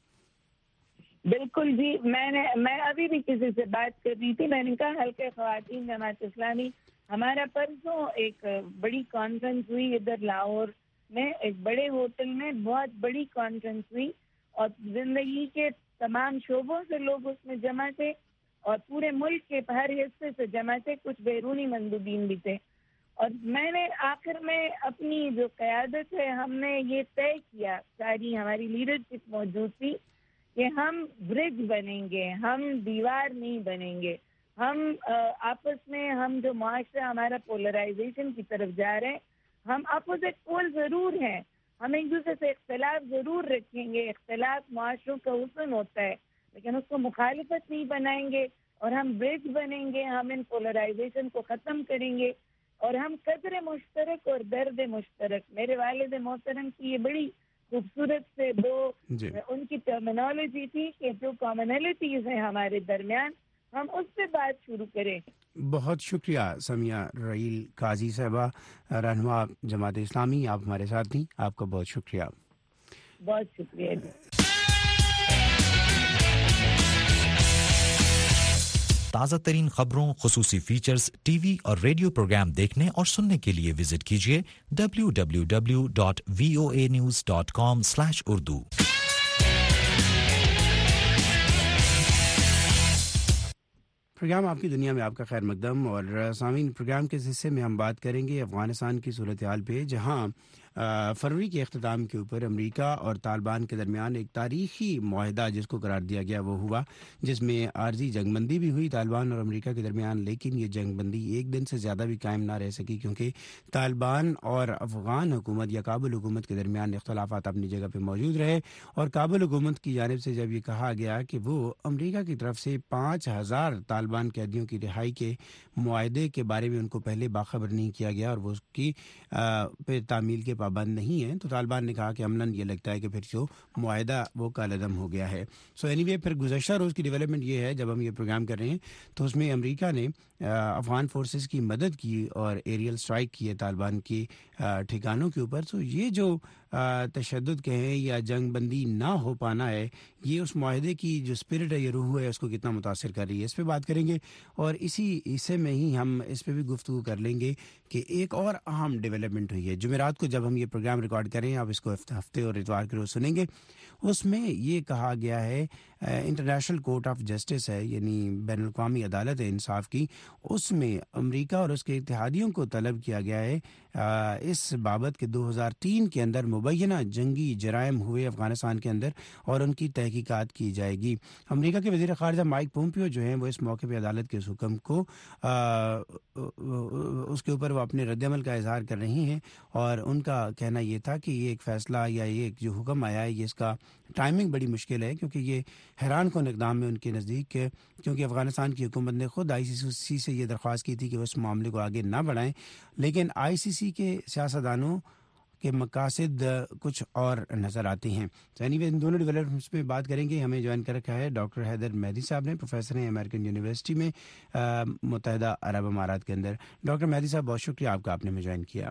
بالکل جی, میں ابھی بھی کسی سے بات کر رہی تھی, میں نے کہا حلقہ خواتین جماعت اسلامی ہمارا پرسوں ایک بڑی کانفرنس ہوئی ادھر لاہور میں, ایک بڑے ہوٹل میں بہت بڑی کانفرنس ہوئی اور زندگی کے تمام شعبوں سے لوگ اس میں جمع تھے اور پورے ملک کے ہر حصے سے جمع تھے, کچھ بیرونی مندوبین بھی تھے. اور میں نے آخر میں اپنی جو قیادت ہے ہم نے یہ طے کیا, ساری ہماری لیڈرشپ موجود تھی کہ ہم برج بنیں گے, ہم دیوار نہیں بنیں گے. ہم آپس میں ہم جو معاشرہ ہمارا پولرائزیشن کی طرف جا رہے ہیں, ہم اپوزٹ پول ضرور ہیں, ہم ایک دوسرے سے اختلاف ضرور رکھیں گے, اختلاف معاشروں کا حسن ہوتا ہے, لیکن اس کو مخالفت نہیں بنائیں گے اور ہم برج بنیں گے, ہم ان پولرائزیشن کو ختم کریں گے اور ہم قدر مشترک اور درد مشترک. میرے والد محترم کی یہ بڑی خوبصورت سے 2 ان کی ٹرمینالوجی تھی کہ جو کامنلٹیز ہیں ہمارے درمیان ہم اس سے بات شروع کریں. بہت شکریہ سمیہ راحیل قاضی صاحبہ, رہنما جماعت اسلامی, آپ ہمارے ساتھ تھیں, آپ کا بہت شکریہ. بہت شکریہ. تازہ ترین خبروں, خصوصی فیچرز, ٹی وی اور ریڈیو پروگرام دیکھنے اور سننے کے لیے وزٹ کیجیے www.voanews.com/urdu. پروگرام آپ کی دنیا میں آپ کا خیر مقدم. اور سامعین, پروگرام کے اس حصے میں ہم بات کریں گے افغانستان کی صورتحال پہ, جہاں فروری کے اختتام کے اوپر امریکہ اور طالبان کے درمیان ایک تاریخی معاہدہ جس کو قرار دیا گیا وہ ہوا, جس میں عارضی جنگ بندی بھی ہوئی طالبان اور امریکہ کے درمیان. لیکن یہ جنگ بندی ایک دن سے زیادہ بھی قائم نہ رہ سکی, کیونکہ طالبان اور افغان حکومت یا کابل حکومت کے درمیان اختلافات اپنی جگہ پہ موجود رہے. اور کابل حکومت کی جانب سے جب یہ کہا گیا کہ وہ امریکہ کی طرف سے 5000 طالبان قیدیوں کی رہائی کے معاہدے کے بارے میں ان کو پہلے باخبر نہیں کیا گیا اور وہ اس کی پہ تعمیل کے پابند نہیں ہیں, تو طالبان نے کہا کہ عملاً یہ لگتا ہے کہ پھر جو معاہدہ وہ کالعدم ہو گیا ہے. سو اینی وے, پھر گزشتہ روز کی ڈیولپمنٹ یہ ہے, جب ہم یہ پروگرام کر رہے ہیں تو اس میں امریکہ نے افغان فورسز کی مدد کی اور ایریل سٹرائک کیے طالبان کی ٹھکانوں کے اوپر. تو یہ جو تشدد کہیں یا جنگ بندی نہ ہو پانا ہے, یہ اس معاہدے کی جو اسپرٹ ہے, یہ روح ہے, اس کو کتنا متاثر کر رہی ہے, اس پہ بات کریں گے. اور اسی حصے میں ہی ہم اس پہ بھی گفتگو کر لیں گے کہ ایک اور اہم ڈیولپمنٹ ہوئی ہے جمعرات کو, جب ہم یہ پروگرام ریکارڈ کریں, آپ اس کو ہفتے اور اتوار کے روز سنیں گے. اس میں یہ کہا گیا ہے, انٹرنیشنل کورٹ آف جسٹس ہے, یعنی بین الاقوامی عدالت انصاف کی, اس میں امریکہ اور اس کے اتحادیوں کو طلب کیا گیا ہے اس بابت کہ 2003 کے اندر مبینہ جنگی جرائم ہوئے افغانستان کے اندر اور ان کی تحقیقات کی جائے گی. امریکہ کے وزیر خارجہ مائک پومپیو جو ہیں وہ اس موقع پہ عدالت کے اس حکم کو اس کے اوپر وہ اپنے رد عمل کا اظہار کر رہی ہیں, اور ان کا کہنا یہ تھا کہ یہ ایک فیصلہ یا یہ جو حکم آیا ہے, یہ اس کا ٹائمنگ بڑی مشکل ہے, کیونکہ یہ حیران کن اقدام ہے ان کے نزدیک, کیونکہ افغانستان کی حکومت نے خود آئی سی سے یہ درخواست کی تھی کہ وہ اس معاملے کو آگے نہ بڑھائیں, لیکن آئی سی کے سیاستدانوں کے مقاصد کچھ اور نظر آتے ہیں. تو اینی وے, ان دونوں ڈیولپمنٹس پہ بات کریں گے. ہمیں جوائن کر رکھا ہے ڈاکٹر حیدر مہدی صاحب نے, پروفیسر ہیں امریکن یونیورسٹی میں متحدہ عرب امارات کے اندر. ڈاکٹر مہدی صاحب, بہت شکریہ آپ کا, آپ نے ہمیں جوائن کیا.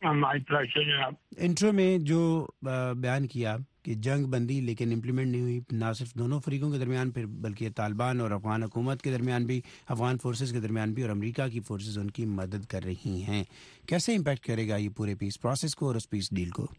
انٹرو میں جو بیان کیا کہ جنگ بندی لیکن امپلیمنٹ نہیں ہوئی, نہ صرف دونوں فریقوں کے درمیان پھر بلکہ طالبان اور افغان حکومت کے درمیان بھی, افغان فورسز کے درمیان بھی, اور امریکہ کی فورسز ان کی مدد کر رہی ہیں. کیسے امپیکٹ کرے گا یہ پورے پیس پروسیس کو اور اس پیس ڈیل کو؟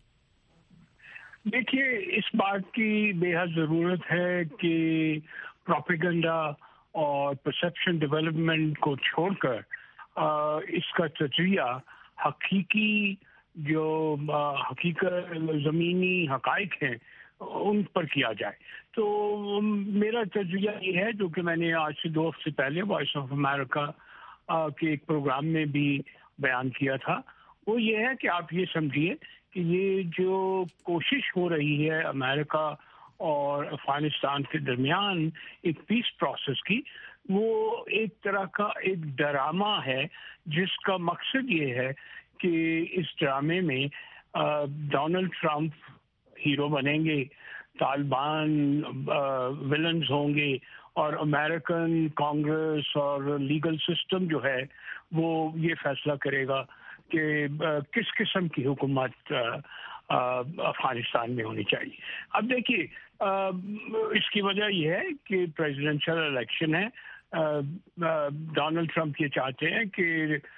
دیکھیے, اس بات کی بے حد ضرورت ہے کہ پروپیگنڈا اور پرسیپشن ڈیولپمنٹ کو چھوڑ کر اس کا تجزیہ حقیقی جو حقیقت زمینی حقائق ہیں ان پر کیا جائے. تو میرا تجزیہ یہ ہے, جو کہ میں نے آج سے 2 ہفتے پہلے وائس آف امریکہ کے ایک پروگرام میں بھی بیان کیا تھا, وہ یہ ہے کہ آپ یہ سمجھیے کہ یہ جو کوشش ہو رہی ہے امریکہ اور افغانستان کے درمیان ایک پیس پروسیس کی, وہ ایک طرح کا ایک ڈرامہ ہے جس کا مقصد یہ ہے کہ اس ڈرامے میں ڈونلڈ ٹرمپ ہیرو بنیں گے, طالبان ولنز ہوں گے, اور امریکن کانگریس اور لیگل سسٹم جو ہے وہ یہ فیصلہ کرے گا کہ کس قسم کی حکومت افغانستان میں ہونی چاہیے. اب دیکھیے, اس کی وجہ یہ ہے کہ پریزیڈنشل الیکشن ہے. ڈونلڈ ٹرمپ یہ چاہتے ہیں کہ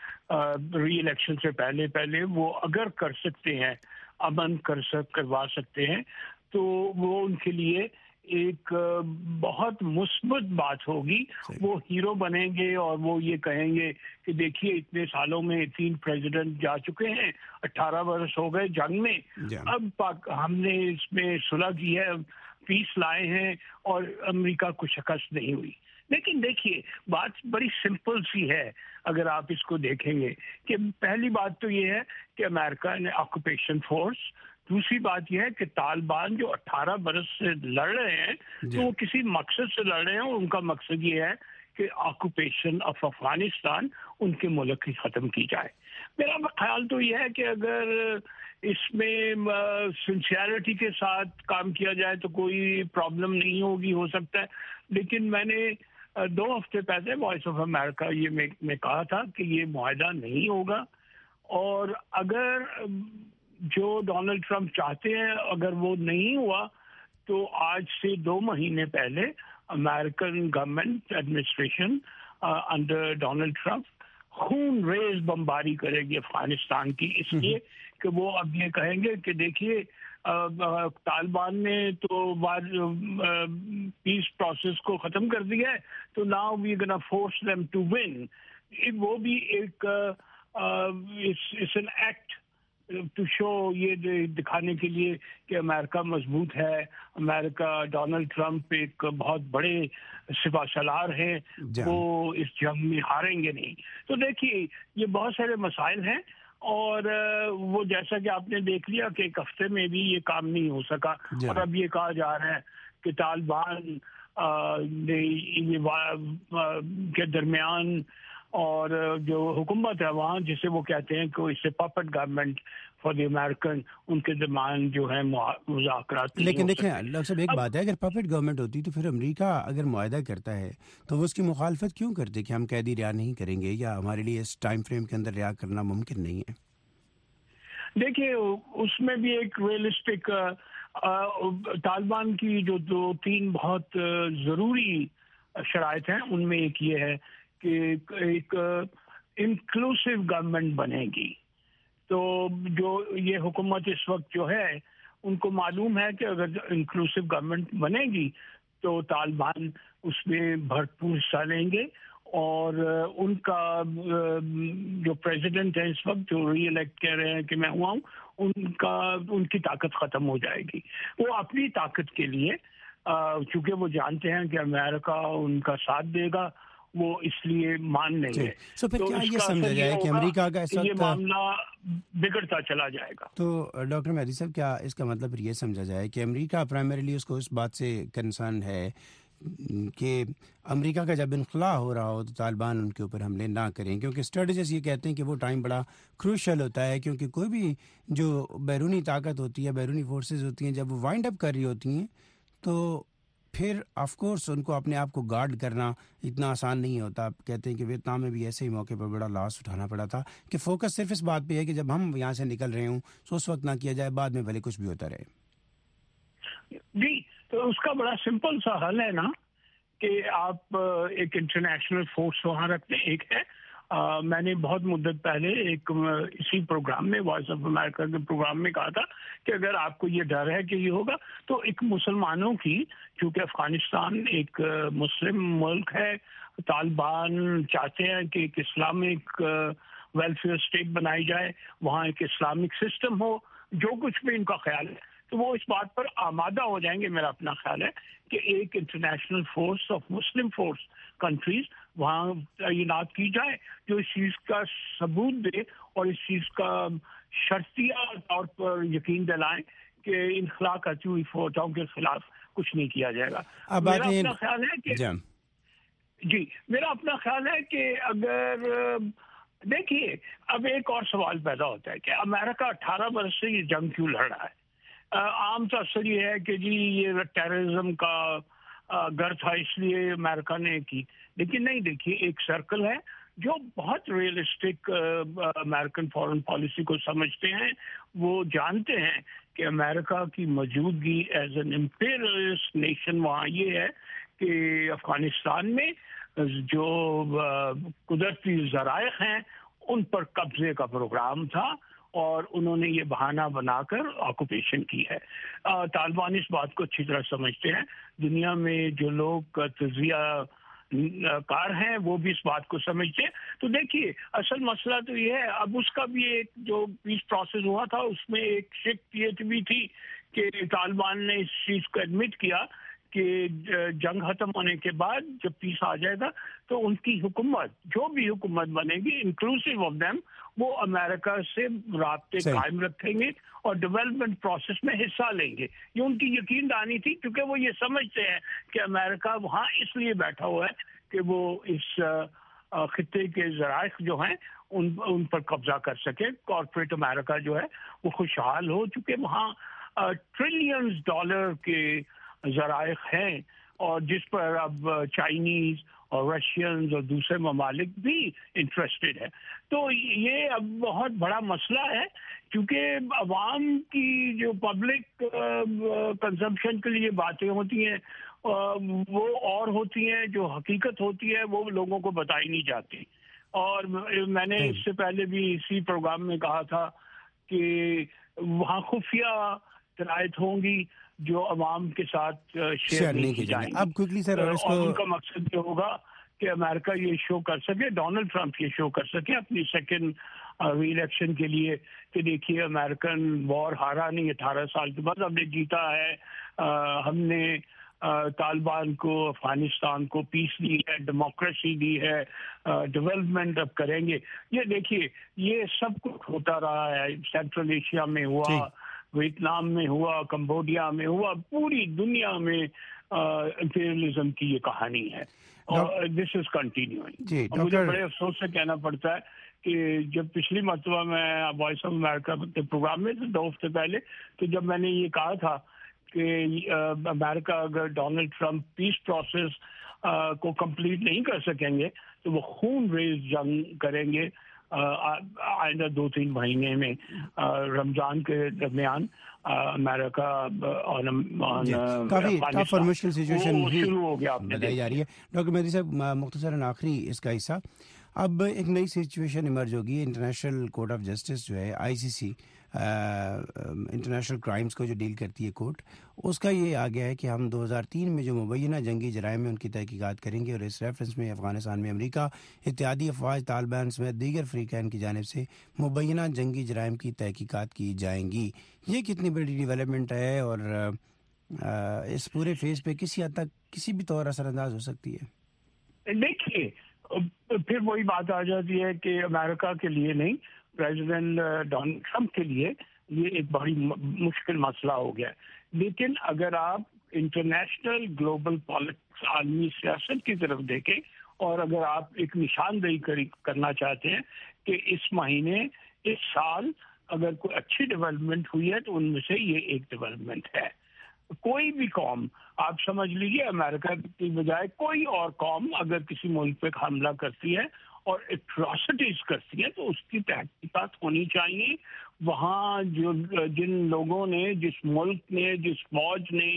ری الیکشن سے پہلے وہ اگر کر سکتے ہیں, امن کروا سکتے ہیں, تو وہ ان کے لیے ایک بہت مثبت بات ہوگی. وہ ہیرو بنیں گے اور وہ یہ کہیں گے کہ دیکھیے اتنے سالوں میں 3 پریزیڈنٹ جا چکے ہیں, 18 برس ہو گئے جنگ میں, اب ہم نے اس میں صلح کی ہے, پیس لائے ہیں اور امریکہ کو شکست نہیں ہوئی. لیکن دیکھیے, بات بڑی سمپل سی ہے اگر آپ اس کو دیکھیں گے, کہ پہلی بات تو یہ ہے کہ امریکہ نے آکوپیشن فورس, دوسری بات یہ ہے کہ طالبان جو 18 برس سے لڑ رہے ہیں تو وہ کسی مقصد سے لڑ رہے ہیں, اور ان کا مقصد یہ ہے کہ آکوپیشن آف افغانستان ان کے ملک کی ختم کی جائے. میرا خیال تو یہ ہے کہ اگر اس میں سنسیئرٹی کے ساتھ کام کیا جائے تو کوئی پرابلم نہیں ہوگی, ہو سکتا ہے. لیکن میں نے 2 ہفتے پہلے وائس آف امریکہ یہ میں کہا تھا کہ یہ معاہدہ نہیں ہوگا, اور اگر جو ڈونلڈ ٹرمپ چاہتے ہیں اگر وہ نہیں ہوا تو آج سے 2 مہینے پہلے American government administration under Donald Trump خون ریز بمباری کرے گی افغانستان کی, اس لیے کہ وہ اب یہ کہیں گے کہ دیکھیے طالبان نے تو پیس پروسیس کو ختم کر دیا ہے, تو now we gonna force them to one. وہ بھی ایک it's an act to show, یہ دکھانے کے لیے کہ امریکہ مضبوط ہے. امریکہ, ڈونلڈ ٹرمپ ایک بہت بڑے سپاہ سالار ہیں, وہ اس جنگ میں ہاریں گے نہیں. تو دیکھیے یہ بہت سارے مسائل ہیں, اور وہ جیسا کہ آپ نے دیکھ لیا کہ ایک ہفتے میں بھی یہ کام نہیں ہو سکا, اور اب یہ کہا جا رہا ہے کہ طالبان کے درمیان اور جو حکومت ہے وہاں, جسے وہ کہتے ہیں کہ اسے puppet government for the American, ان کے درمیان جو ہے مذاکرات. لیکن دیکھیں ڈاکٹر صاحب ایک بات ہے, اگر پپٹ گورنمنٹ ہوتی تو پھر امریکہ اگر معاہدہ کرتا ہے تو وہ اس کی مخالفت کیوں کرتے کہ ہم قیدی رہا نہیں کریں گے, یا ہمارے لیے اس ٹائم فریم کے اندر رہا کرنا ممکن نہیں ہے؟ دیکھیے اس میں بھی ایک ریئلسٹک طالبان کی جو 2-3 بہت ضروری شرائط ہیں, ان میں ایک یہ ہے کہ ایک انکلوسیو گورنمنٹ بنے گی. تو جو یہ حکومت اس وقت جو ہے ان کو معلوم ہے کہ اگر انکلوسیو گورنمنٹ بنے گی تو طالبان اس میں بھرپور حصہ لیں گے, اور ان کا جو پریزیڈنٹ ہے اس وقت جو ری الیکٹ کہہ رہے ہیں کہ میں ہوا ہوں, ان کی طاقت ختم ہو جائے گی. وہ اپنی طاقت کے لیے, چونکہ وہ جانتے ہیں کہ امریکہ ان کا ساتھ دے گا, وہ اس لیے مان نہیں ہے. تو پھر کیا یہ سمجھا جائے کہ امریکہ کا اس وقت یہ معاملہ بگڑتا چلا جائے گا؟ تو ڈاکٹر مہدی صاحب کیا اس کا مطلب پھر یہ سمجھا جائے کہ امریکہ پرائمریلی اس کو اس بات سے کنسرن ہے کہ امریکہ کا جب انخلا ہو رہا ہو تو طالبان ان کے اوپر حملے نہ کریں, کیونکہ اسٹریٹجسٹ یہ کہتے ہیں کہ وہ ٹائم بڑا کروشل ہوتا ہے, کیونکہ کوئی بھی جو بیرونی طاقت ہوتی ہے, بیرونی فورسز ہوتی ہیں, جب وہ وائنڈ اپ کر رہی ہوتی ہیں تو پھر آف کورس ان کو اپنے آپ کو گارڈ کرنا اتنا آسان نہیں ہوتا. آپ کہتے ہیں کہ ویتنام میں بھی ایسے ہی موقع پر بڑا لاس اٹھانا پڑا تھا کہ فوکس صرف اس بات پہ ہے کہ جب ہم یہاں سے نکل رہے ہوں تو اس وقت نہ کیا جائے, بعد میں بھلے کچھ بھی ہوتا رہے. جی, تو اس کا بڑا سمپل سا حل ہے نا کہ آپ ایک انٹرنیشنل فورس وہاں رکھتے ہیں. ایک ہے میں نے بہت مدت پہلے ایک اسی پروگرام میں, وائس آف امریکہ کے پروگرام میں کہا تھا کہ اگر آپ کو یہ ڈر ہے کہ یہ ہوگا تو ایک مسلمانوں کی, چونکہ افغانستان ایک مسلم ملک ہے, طالبان چاہتے ہیں کہ ایک اسلامک ویلفیئر اسٹیٹ بنائی جائے, وہاں ایک اسلامک سسٹم ہو, جو کچھ بھی ان کا خیال ہے, تو وہ اس بات پر آمادہ ہو جائیں گے. میرا اپنا خیال ہے کہ ایک international force of Muslim force countries وہاں تعینات کی جائے جو اس چیز کا ثبوت دے اور اس چیز کا شرطیہ طور پر یقین دلائیں کہ انخلا کرتی ہوئی فوجوں کے خلاف کچھ نہیں کیا جائے گا. میرا اپنا خیال ہے کہ میرا اپنا خیال ہے کہ اگر دیکھیے اب ایک اور سوال پیدا ہوتا ہے کہ امریکہ 18 برس سے یہ جنگ کیوں لڑ رہا ہے. عام تاثر یہ ہے کہ جی یہ ٹیررزم کا گھر تھا اس لیے امریکہ نے کی, لیکن نہیں. دیکھیے ایک سرکل ہے جو بہت ریئلسٹک امریکن فارن پالیسی کو سمجھتے ہیں, وہ جانتے ہیں کہ امریکہ کی موجودگی ایز این امپیریلسٹ نیشن وہاں یہ ہے کہ افغانستان میں جو قدرتی ذرائع ہیں ان پر قبضے کا پروگرام تھا, اور انہوں نے یہ بہانہ بنا کر آکوپیشن کی ہے. طالبان اس بات کو اچھی طرح سمجھتے ہیں, دنیا میں جو لوگ تجزیہ کار ہیں وہ بھی اس بات کو سمجھتے ہیں. تو دیکھیے اصل مسئلہ تو یہ ہے, اب اس کا بھی ایک جو پیس پروسیس ہوا تھا اس میں ایک شک یہ بھی تھی کہ طالبان نے اس چیز کو ایڈمٹ کیا کہ جنگ ختم ہونے کے بعد جب پیس آ جائے گا تو ان کی حکومت, جو بھی حکومت بنے گی انکلوسیو آف دیم, وہ امریکہ سے رابطے قائم رکھیں گے اور ڈیولپمنٹ پروسیس میں حصہ لیں گے. یہ ان کی یقین دانی تھی, کیونکہ وہ یہ سمجھتے ہیں کہ امریکہ وہاں اس لیے بیٹھا ہوا ہے کہ وہ اس خطے کے ذرائع جو ہیں ان پر قبضہ کر سکے. کارپوریٹ امریکہ جو ہے وہ خوشحال ہو چکے, وہاں ٹریلینز ڈالر کے ذرائع ہیں, اور جس پر اب چائنیز اور رشینز اور دوسرے ممالک بھی انٹرسٹڈ ہے. تو یہ اب بہت بڑا مسئلہ ہے, کیونکہ عوام کی جو پبلک کنزمپشن کے لیے باتیں ہوتی ہیں وہ اور ہوتی ہیں, جو حقیقت ہوتی ہے وہ لوگوں کو بتائی نہیں جاتی. اور میں نے اس سے پہلے بھی اسی پروگرام میں کہا تھا کہ وہاں خفیہ شرائط ہوں گی جو عوام کے ساتھ شیئر نہیں کی جائیں گی. اب کوئکلی سر، اور ان کا مقصد یہ ہوگا کہ امریکہ یہ شو کر سکے، ڈونلڈ ٹرمپ یہ شو کر سکے اپنی سیکنڈ ری الیکشن کے لیے کہ دیکھیے امریکن وار ہارا نہیں، 18 سال کے بعد ہم نے جیتا ہے، ہم نے طالبان کو، افغانستان کو پیس دی ہے، ڈیموکریسی دی ہے، ڈیولپمنٹ اب کریں گے. یہ دیکھیے یہ سب کچھ ہوتا رہا ہے، سینٹرل ایشیا میں ہوا، ویتنام میں ہوا، کمبوڈیا میں ہوا، پوری دنیا میں امپیریلزم کی یہ کہانی ہے اور دس از کنٹینیوئنگ. مجھے بڑے افسوس سے کہنا پڑتا ہے کہ جب پچھلی مرتبہ میں وائس آف امریکہ کے پروگرام میں 2 ہفتے پہلے، تو جب میں نے یہ کہا تھا کہ امریکہ اگر ڈونلڈ ٹرمپ پیس پروسیس کو کمپلیٹ نہیں کر سکیں گے تو وہ خون ریز جنگ کریں گے آئندہ 2-3 مہینے میں رمضان کے درمیان. امریکہ کافی مشکل سچویشن شروع ہو گیا بتائی جا رہی ہے. ڈاکٹر مہدی صاحب، مختصراً آخری اس کا حصہ، اب ایک نئی سچویشن ایمرج ہوگی. انٹرنیشنل کورٹ آف جسٹس جو ہے ICC، انٹرنیشنل کرائمز کو جو ڈیل کرتی ہے کورٹ، اس کا یہ آ گیا ہے کہ ہم 2003 میں جو مبینہ جنگی جرائم میں ان کی تحقیقات کریں گے، اور اس ریفرنس میں افغانستان میں امریکہ، اتحادی افواج، طالبان سمیت دیگر فریقین کی جانب سے مبینہ جنگی جرائم کی تحقیقات کی جائیں گی. یہ کتنی بڑی ڈیولپمنٹ ہے اور اس پورے فیز پہ کسی حد تک کسی بھی طور اثر انداز ہو سکتی ہے؟ دیکھیے پھر وہی بات آ جاتی ہے کہ امریکہ کے لیے نہیں، پریزیڈنٹ ڈونلڈ ٹرمپ کے لیے یہ ایک بڑی مشکل مسئلہ ہو گیا. لیکن اگر آپ انٹرنیشنل گلوبل پالیٹکس، عالمی سیاست کی طرف دیکھیں، اور اگر آپ ایک نشاندہی کرنا چاہتے ہیں کہ اس مہینے، اس سال اگر کوئی اچھی ڈیولپمنٹ ہوئی ہے تو ان میں سے یہ ایک ڈیولپمنٹ ہے. کوئی بھی قوم، آپ سمجھ لیجیے امریکہ کی بجائے کوئی اور قوم اگر کسی ملک پہ حملہ کرتی ہے اور ایٹراسٹیز کرتی ہے تو اس کی تحقیقات ہونی چاہیے. وہاں جن لوگوں نے، جس ملک نے، جس فوج نے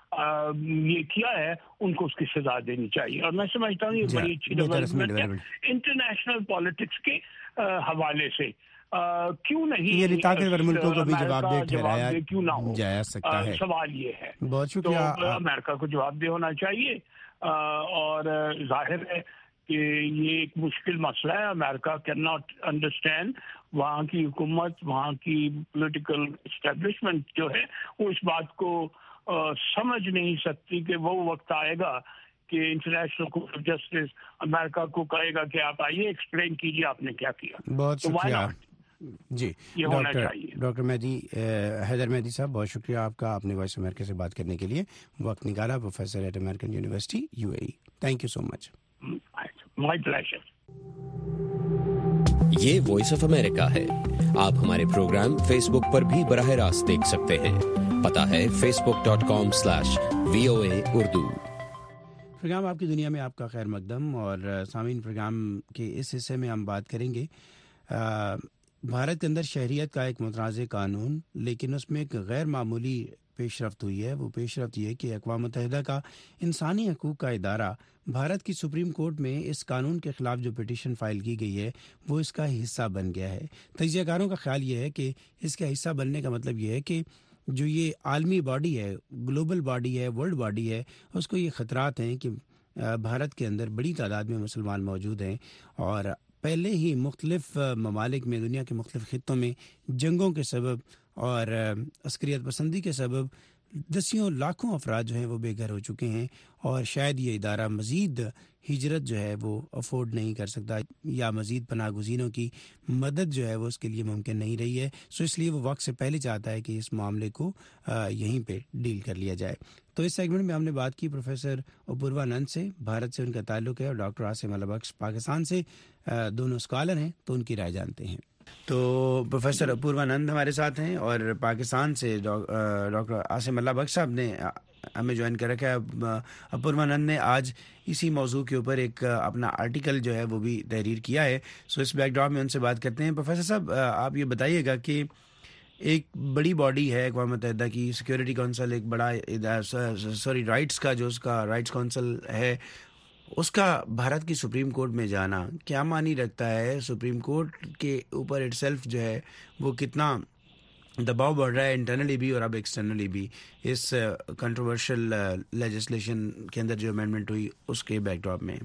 یہ کیا ہے، ان کو اس کی سزا دینی چاہیے. اور میں سمجھتا ہوں یہ بڑی اچھی ڈیولپمنٹ ہے انٹرنیشنل پالیٹکس کے حوالے سے. کیوں نہیں یہ طاقتور ملکوں کو بھی جواب دہ ٹھہرایا کیوں نہ ہو جا سکتا ہے؟ سوال یہ ہے. بہت شکریہ. تو امریکہ کو جواب دہ ہونا چاہیے، اور ظاہر ہے کہ یہ ایک مشکل مسئلہ ہے. امریکہ کین ناٹ انڈرسٹینڈ، وہاں کی حکومت، وہاں کی پولیٹیکل اسٹیبلشمنٹ جو ہے وہ اس بات کو سمجھ نہیں سکتی کہ وہ وقت آئے گا کہ انٹرنیشنل کورٹ آف جسٹس امریکہ کو کہے گا کہ آپ آئیے ایکسپلین کیجیے آپ نے کیا کیا. بہت شکریہ. جی ڈاکٹر مہدی، حیدر مہدی صاحب، بہت شکریہ آپ کا، آپ نے وائس امریکہ سے بات کرنے کے لیے وقت نکالا. Professor at American university UAE. Thank you so much. My pleasure. یہ وائس آف امریکہ ہے. آپ ہمارے پروگرام فیس بک پر بھی براہ راست دیکھ سکتے ہیں. پتہ ہے facebook.com/VOA Urdu. پروگرام آپ کی دنیا میں آپ کا خیر مقدم. اور سامعین، پروگرام کے اس حصے میں ہم بات کریں گے بھارت کے اندر شہریت کا ایک متنازع قانون، لیکن اس میں ایک غیر معمولی پیش رفت ہوئی ہے. وہ پیش رفت یہ کہ اقوام متحدہ کا انسانی حقوق کا ادارہ بھارت کی سپریم کورٹ میں اس قانون کے خلاف جو پٹیشن فائل کی گئی ہے وہ اس کا حصہ بن گیا ہے. تجزیہ کاروں کا خیال یہ ہے کہ اس کا حصہ بننے کا مطلب یہ ہے کہ جو یہ عالمی باڈی ہے، گلوبل باڈی ہے، ورلڈ باڈی ہے، اس کو یہ خطرات ہیں کہ بھارت کے اندر بڑی تعداد میں مسلمان موجود ہیں، اور پہلے ہی مختلف ممالک میں، دنیا کے مختلف خطوں میں جنگوں کے سبب اور عسکریت پسندی کے سبب دسیوں لاکھوں افراد جو ہیں وہ بے گھر ہو چکے ہیں، اور شاید یہ ادارہ مزید ہجرت جو ہے وہ افورڈ نہیں کر سکتا، یا مزید پناہ گزینوں کی مدد جو ہے وہ اس کے لیے ممکن نہیں رہی ہے. سو اس لیے وہ وقت سے پہلے چاہتا ہے کہ اس معاملے کو یہیں پہ ڈیل کر لیا جائے. تو اس سیگمنٹ میں ہم نے بات کی پروفیسر اپوروانند سے، بھارت سے ان کا تعلق ہے، اور ڈاکٹر عاصم اللہ بخش پاکستان سے، دونوں اسکالر ہیں، تو ان کی رائے جانتے ہیں. تو پروفیسر اپوروانند ہمارے ساتھ ہیں، اور پاکستان سے ڈاکٹر عاصم اللہ بخش صاحب نے ہمیں جوائن کر رکھا ہے. اپوروانند نے آج اسی موضوع کے اوپر ایک اپنا آرٹیکل جو ہے وہ بھی تحریر کیا ہے. سو اس بیک ڈراپ میں ان سے بات کرتے ہیں. پروفیسر صاحب، آپ یہ بتائیے گا کہ ایک بڑی باڈی ہے اقوام متحدہ کی سیکورٹی کونسل، ایک بڑا رائٹس کا جو اس کا رائٹس کونسل ہے، اس کا بھارت کی سپریم کورٹ میں جانا کیا معنی رکھتا ہے؟ سپریم کورٹ کے اوپر اٹ سیلف جو ہے وہ کتنا دباؤ بڑھ رہا ہے انٹرنلی بھی اور اب ایکسٹرنلی بھی اس کنٹروورشل لیجسلیشن کے اندر جو امینڈمنٹ ہوئی اس کے بیک ڈراپ میں؟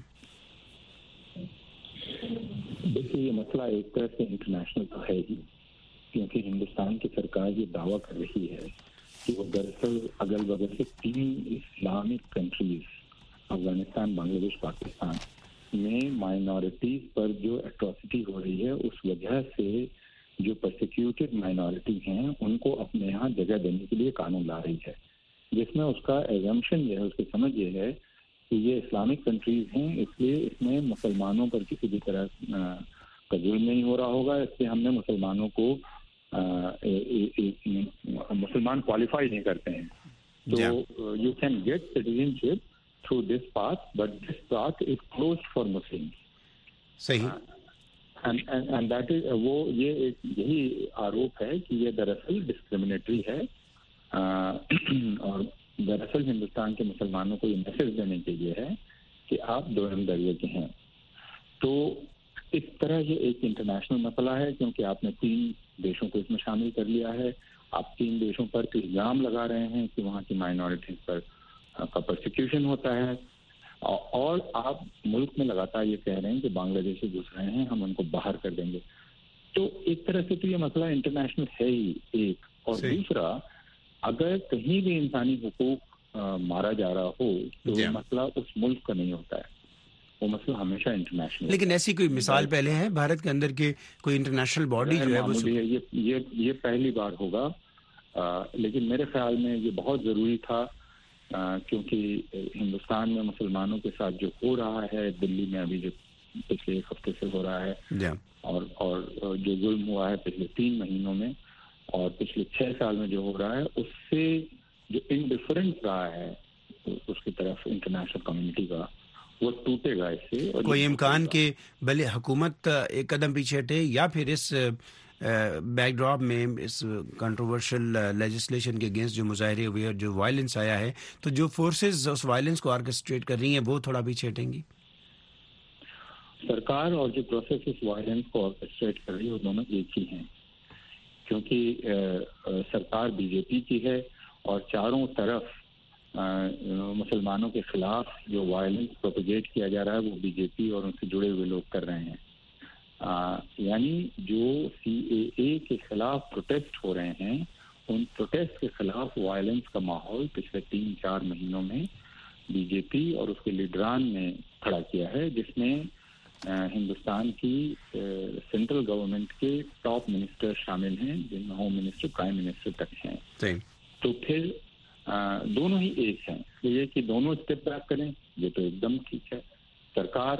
دیکھیے یہ مسئلہ ایک طرح سے انٹرنیشنل تو ہے ہی، کیونکہ ہندوستان کی سرکار یہ دعویٰ کر رہی ہے کہ وہ دراصل اگل بغل سے 3 اسلامک کنٹریز افغانستان، بنگلہ دیش، پاکستان میں مائنورٹیز پر جو اٹراسٹی ہو رہی ہے اس وجہ سے جو پرسیکیوٹڈ مائنورٹی ہیں ان کو اپنے یہاں جگہ دینے کے لیے قانون لا رہی ہے، جس میں اس کا ایگزمپشن یہ ہے، اس کی سمجھ یہ ہے کہ یہ اسلامک کنٹریز ہیں، اس لیے اس میں مسلمانوں پر کسی بھی طرح کا ظلم نہیں ہو رہا ہوگا، اس لیے ہم نے مسلمانوں کو مسلمان کوالیفائی نہیں کرتے ہیں، تو you can get citizenship through this path but this path is closed for Muslim. صحیح. اینڈ دیٹ از وہ یہی آروپ ہے کہ یہ دراصل ڈسکریمنیٹری ہے، اور دراصل ہندوستان کے مسلمانوں کو یہ میسج دینے کے لیے ہے کہ آپ دویم درجے کے ہیں. تو اس طرح یہ ایک انٹرنیشنل مسئلہ ہے، کیونکہ آپ نے 3 دیشوں کو اس میں شامل کر لیا ہے. آپ 3 دیشوں پر الزام لگا رہے ہیں کہ وہاں کی مائنورٹیز پر کا پرسیکیوشن ہوتا ہے، اور آپ ملک میں لگاتار یہ کہہ رہے ہیں کہ بنگلہ دیش سے گھس رہے ہیں، ہم ان کو باہر کر دیں گے. تو ایک طرح سے تو یہ مسئلہ انٹرنیشنل ہے ہی ایک، اور دوسرا اگر کہیں بھی انسانی حقوق مارا جا رہا ہو تو یہ مسئلہ اس ملک کا نہیں ہوتا ہے، وہ مسئلہ ہمیشہ انٹرنیشنل. لیکن ایسی کوئی مثال پہلے ہے بھارت کے اندر کہ کوئی انٹرنیشنل باڈی جو ہے یہ پہلی بار ہوگا، لیکن میرے خیال میں یہ بہت ضروری تھا، کیونکہ ہندوستان میں مسلمانوں کے ساتھ جو ہو رہا ہے، دلی میں ابھی جو پچھلے 1 ہفتے سے ہو رہا ہے، اور جو ظلم ہوا ہے پچھلے 3 مہینوں میں اور پچھلے 6 سال میں جو ہو رہا ہے، اس سے جو انڈیفرنس رہا ہے اس کی طرف انٹرنیشنل کمیونٹی کا، وہ ٹوٹے گا اس سے. کوئی امکان کہ بھلے حکومت ایک قدم پیچھے ہٹے یا پھر اس بیک ڈراپ میں اس کنٹروورشل لیجسلیشن کے اگینسٹ جو مظاہرے ہوئے اور جو وائلنس آیا ہے، تو جو فورسز اس وائلنس کو آرکسٹریٹ کر رہی ہیں وہ تھوڑا پیچھے ہٹیں گی؟ سرکار اور جو پروسیس اس وائلنس کو آرکسٹریٹ کر رہی ہے وہ دونوں ایک ہی ہیں، کیونکہ سرکار بی جے پی کی ہے اور چاروں طرف مسلمانوں کے خلاف جو وائلنس پروپیگیٹ کیا جا رہا ہے وہ بی جے پی اور ان سے جڑے ہوئے لوگ کر رہے ہیں. یعنی جو CAA کے خلاف پروٹیسٹ ہو رہے ہیں، ان پروٹیسٹ کے خلاف وائلنس کا ماحول پچھلے 3-4 مہینوں میں بی جے پی اور اس کے لیڈران نے کھڑا کیا ہے، جس میں ہندوستان کی سینٹرل گورنمنٹ کے ٹاپ منسٹر شامل ہیں، جن میں ہوم منسٹر، پرائم منسٹر تک ہیں. تو پھر دونوں ہی ایک ہیں، یہ کہ دونوں اسٹیپ بیک کریں، یہ تو ایک دم ٹھیک ہے. سرکار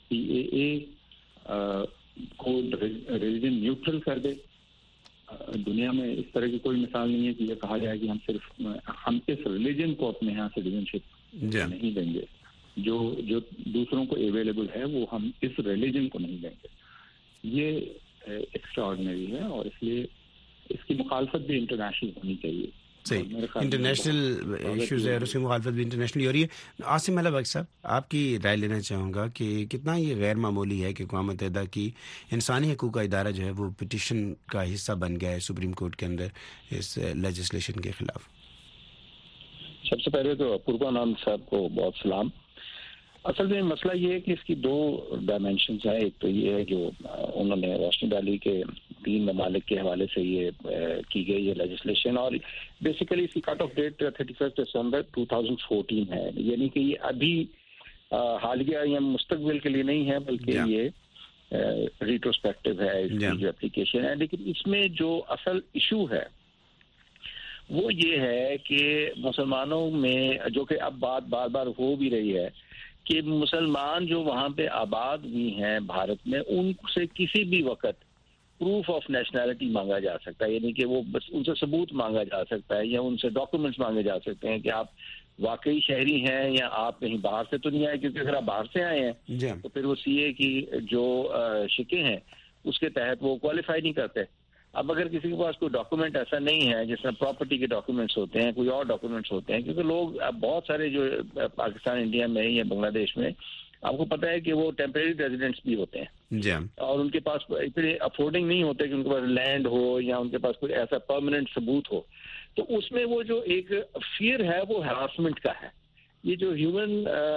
CAA کو ریلیجن نیوٹرل کر دے. دنیا میں اس طرح کی کوئی مثال نہیں ہے کہ یہ کہا جائے کہ ہم اس ریلیجن کو اپنے یہاں سٹیزن شپ نہیں دیں گے، جو دوسروں کو اویلیبل ہے وہ ہم اس ریلیجن کو نہیں دیں گے. یہ ایکسٹرا آرڈنری ہے، اور اس لیے اس کی مخالفت بھی انٹرنیشنل ہونی چاہیے. انٹرنیشنل ایشوز ہے اور اس کی مخالفت بھی انٹرنیشنلی ہو رہی ہے. عاصم اللہ بخش صاحب، آپ کی رائے لینا چاہوں گا کہ کتنا یہ غیر معمولی ہے کہ اقوام متحدہ کی انسانی حقوق کا ادارہ جو ہے وہ پٹیشن کا حصہ بن گیا ہے سپریم کورٹ کے اندر اس لیجسلیشن کے خلاف؟ سب سے پہلے تو اپوروا نند صاحب کو بہت سلام. اصل میں مسئلہ یہ ہے کہ اس کی 2 ڈائمینشنز ہیں. ایک تو یہ ہے جو انہوں نے روشنی ڈالی کہ 3 ممالک کے حوالے سے یہ کی گئی یہ لیجسلیشن، اور بیسیکلی اس کی کٹ آف ڈیٹ 31 دسمبر 2014 ہے، یعنی کہ یہ ابھی حالیہ یا مستقبل کے لیے نہیں ہے، بلکہ یہ ریٹروسپیکٹو ہے اس کی جو اپلیکیشن ہے. لیکن اس میں جو اصل ایشو ہے وہ یہ ہے کہ مسلمانوں میں، جو کہ اب بات بار بار ہو بھی رہی ہے، کہ مسلمان جو وہاں پہ آباد بھی ہیں بھارت میں، ان سے کسی بھی وقت پروف آف نیشنلٹی مانگا جا سکتا ہے، یعنی کہ وہ بس ان سے ثبوت مانگا جا سکتا ہے یا ان سے ڈاکومنٹس مانگے جا سکتے ہیں کہ آپ واقعی شہری ہیں یا آپ کہیں باہر سے تو نہیں آئے، کیونکہ اگر آپ باہر سے آئے ہیں تو پھر وہ CAA کی جو شکیں ہیں اس کے تحت وہ کوالیفائی نہیں کرتے. اب اگر کسی کے پاس کوئی ڈاکومنٹ ایسا نہیں ہے، جس میں پراپرٹی کے ڈاکومنٹس ہوتے ہیں، کوئی اور ڈاکومنٹس ہوتے ہیں، کیونکہ لوگ اب بہت سارے جو پاکستان، انڈیا میں یا بنگلہ دیش میں آپ کو پتہ ہے کہ وہ ٹیمپریری ریزیڈنٹس بھی ہوتے ہیں جی اور ان کے پاس اتنے افورڈنگ نہیں ہوتے کہ ان کے پاس لینڈ ہو یا ان کے پاس کوئی ایسا پرماننٹ ثبوت ہو. تو اس میں وہ جو ایک فیئر ہے وہ ہراسمنٹ کا ہے. یہ جو ہیومن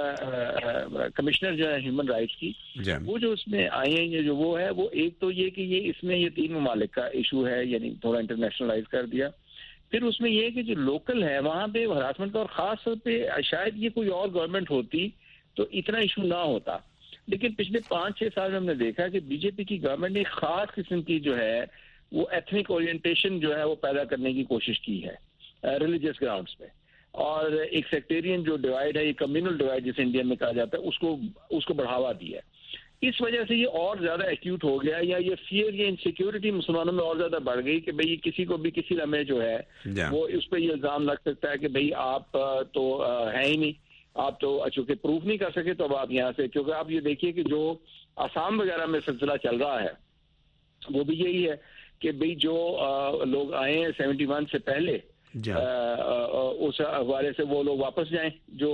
کمشنر جو ہے ہیومن رائٹس کی وہ جو اس میں آئے ہیں یہ جو وہ ہے وہ ایک تو یہ کہ یہ اس میں یہ 3 ممالک کا ایشو ہے یعنی تھوڑا انٹرنیشنلائز کر دیا. پھر اس میں یہ کہ جو لوکل ہے وہاں پہ ہراسمنٹ کا اور خاص طور پہ شاید یہ کوئی اور گورنمنٹ ہوتی تو اتنا ایشو نہ ہوتا. لیکن پچھلے 5-6 سال میں ہم نے دیکھا کہ بی جے پی کی گورنمنٹ نے ایک خاص قسم کی جو ہے وہ ایتھنک اورینٹیشن جو ہے وہ پیدا کرنے کی کوشش کی ہے ریلیجیس گراؤنڈز پہ. اور ایک سیکٹیرین جو ڈیوائڈ ہے یہ کمیونل ڈیوائڈ جسے انڈیا میں کہا جاتا ہے اس کو بڑھاوا دیا. اس وجہ سے یہ اور زیادہ ایکیوٹ ہو گیا یا یہ فیئر یا انسیکیورٹی مسلمانوں میں اور زیادہ بڑھ گئی کہ بھئی کسی کو بھی کسی لمحے جو ہے وہ اس پہ یہ الزام لگ سکتا ہے کہ بھئی آپ تو ہیں ہی نہیں, آپ تو چونکہ پروف نہیں کر سکے تو اب آپ یہاں سے, کیونکہ آپ یہ دیکھیے کہ جو آسام وغیرہ میں سلسلہ چل رہا ہے وہ بھی یہی ہے کہ بھئی جو لوگ آئے ہیں 71 سے پہلے اس حوالے سے وہ لوگ واپس جائیں جو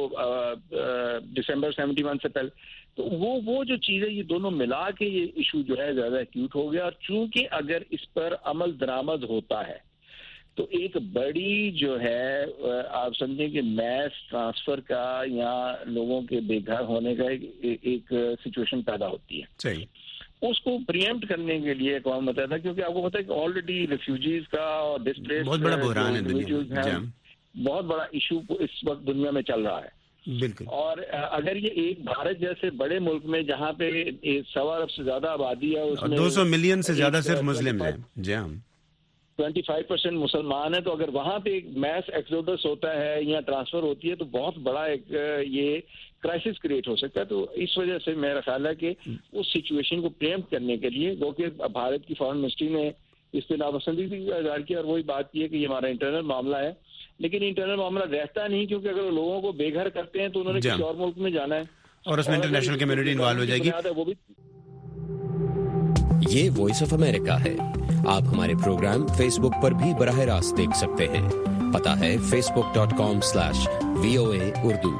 دسمبر 71 سے پہلے. تو وہ جو چیزیں یہ دونوں ملا کے یہ ایشو جو ہے زیادہ ایکیوٹ ہو گیا. اور چونکہ اگر اس پر عمل درآمد ہوتا ہے تو ایک بڑی جو ہے آپ سمجھیں کہ میس ٹرانسفر کا یا لوگوں کے بے گھر ہونے کا ایک سچویشن پیدا ہوتی ہے. صحیح. اس کو پریمپٹ کرنے کے لیے اقوام متحدہ, کیونکہ آپ کو پتا ہے کہ آلریڈی ریفیوجیز کا اور ڈسپلیسڈ بہت بڑا بحران ہے دنیا میں, بہت بڑا ایشو اس وقت دنیا میں چل رہا ہے. بالکل. اور اگر یہ ایک بھارت جیسے بڑے ملک میں جہاں پہ 1.25 ارب سے زیادہ آبادی ہے اس میں 200 ملین سے زیادہ صرف مسلم ہیں, جی ہاں 25% مسلمان ہیں, تو اگر وہاں پہ ایک میس ایکسوڈس ہوتا ہے یا ٹرانسفر ہوتی ہے تو بہت بڑا ایک یہ کرائسس کریٹ ہو سکتا ہے. تو اس وجہ سے میرا خیال ہے کہ اس سچویشن کو پریمپٹ کرنے کے لیے وہ کہ بھارت کی فارن منسٹری نے اس پہ ناپسندیدگی کا اظہار کیا اور وہی بات کی ہے کہ یہ ہمارا انٹرنل معاملہ ہے. لیکن انٹرنل معاملہ رہتا نہیں, کیونکہ اگر لوگوں کو بے گھر کرتے ہیں تو انہوں نے کسی اور ملک میں جانا ہے اور اس میں انٹرنیشنل کمیونٹی انوالو ہو جائے گی. یہ وائس آف امریکہ ہے. آپ ہمارے پروگرام فیس بک پر بھی براہ راست دیکھ سکتے ہیں. پتہ ہے facebook.com/VOA Urdu.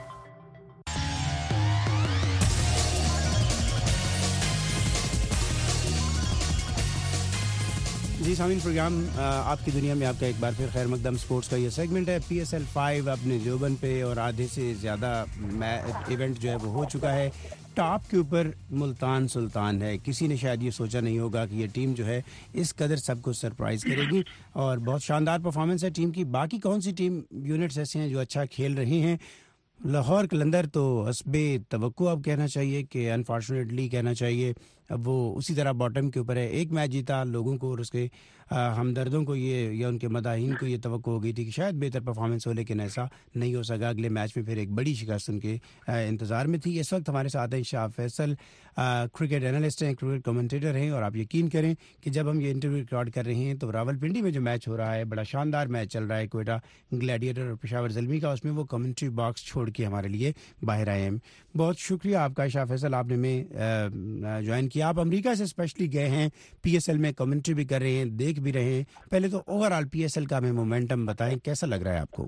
جی سامعین, پروگرام آپ کی دنیا میں آپ کا ایک بار پھر خیر مقدم. سپورٹس کا یہ سیگمنٹ ہے. PSL 5 اپنے دیوبند پہ اور آدھے سے زیادہ ایونٹ جو ہے وہ ہو چکا ہے. ٹاپ کے اوپر ملتان سلطان ہے. کسی نے شاید یہ سوچا نہیں ہوگا کہ یہ ٹیم جو ہے اس قدر سب کو سرپرائز کرے گی اور بہت شاندار پرفارمنس ہے ٹیم کی. باقی کون سی ٹیم یونٹس ایسے ہیں جو اچھا کھیل رہے ہیں؟ لاہور قلندر تو حسب توقع اب کہنا چاہیے کہ انفارچونیٹلی کہنا چاہیے اب وہ اسی طرح باٹم کے اوپر ہے. ایک میچ جیتا, لوگوں کو اور اس کے ہمدردوں کو یہ یا ان کے مداحین کو یہ توقع ہو گئی تھی کہ شاید بہتر پرفارمنس ہو, لیکن ایسا نہیں ہو سکا. اگلے میچ میں پھر ایک بڑی شکست ان کے انتظار میں تھی. اس وقت ہمارے ساتھ ہیں شاہ فیصل, کرکٹ انالسٹ ہیں, کرکٹ کمنٹیٹر ہیں, اور آپ یقین کریں کہ جب ہم یہ انٹرویو ریکارڈ کر رہے ہیں تو راولپنڈی میں جو میچ ہو رہا ہے, بڑا شاندار میچ چل رہا ہے کوئٹہ گلیڈیٹر اور پشاور زلمی کا, اس میں وہ کمنٹری باکس چھوڑ کے ہمارے لیے باہر آئے ہیں. بہت شکریہ آپ کا شاہ فیصل, آپ نے میں جوائن کیا. آپ امریکہ سے اسپیشلی گئے ہیں, PSL میں کمنٹری بھی کر رہے ہیں, دیکھ بھی رہے ہیں. پہلے تو اوور آل PSL کا ہمیں مومنٹم بتائیں, کیسا لگ رہا ہے آپ کو؟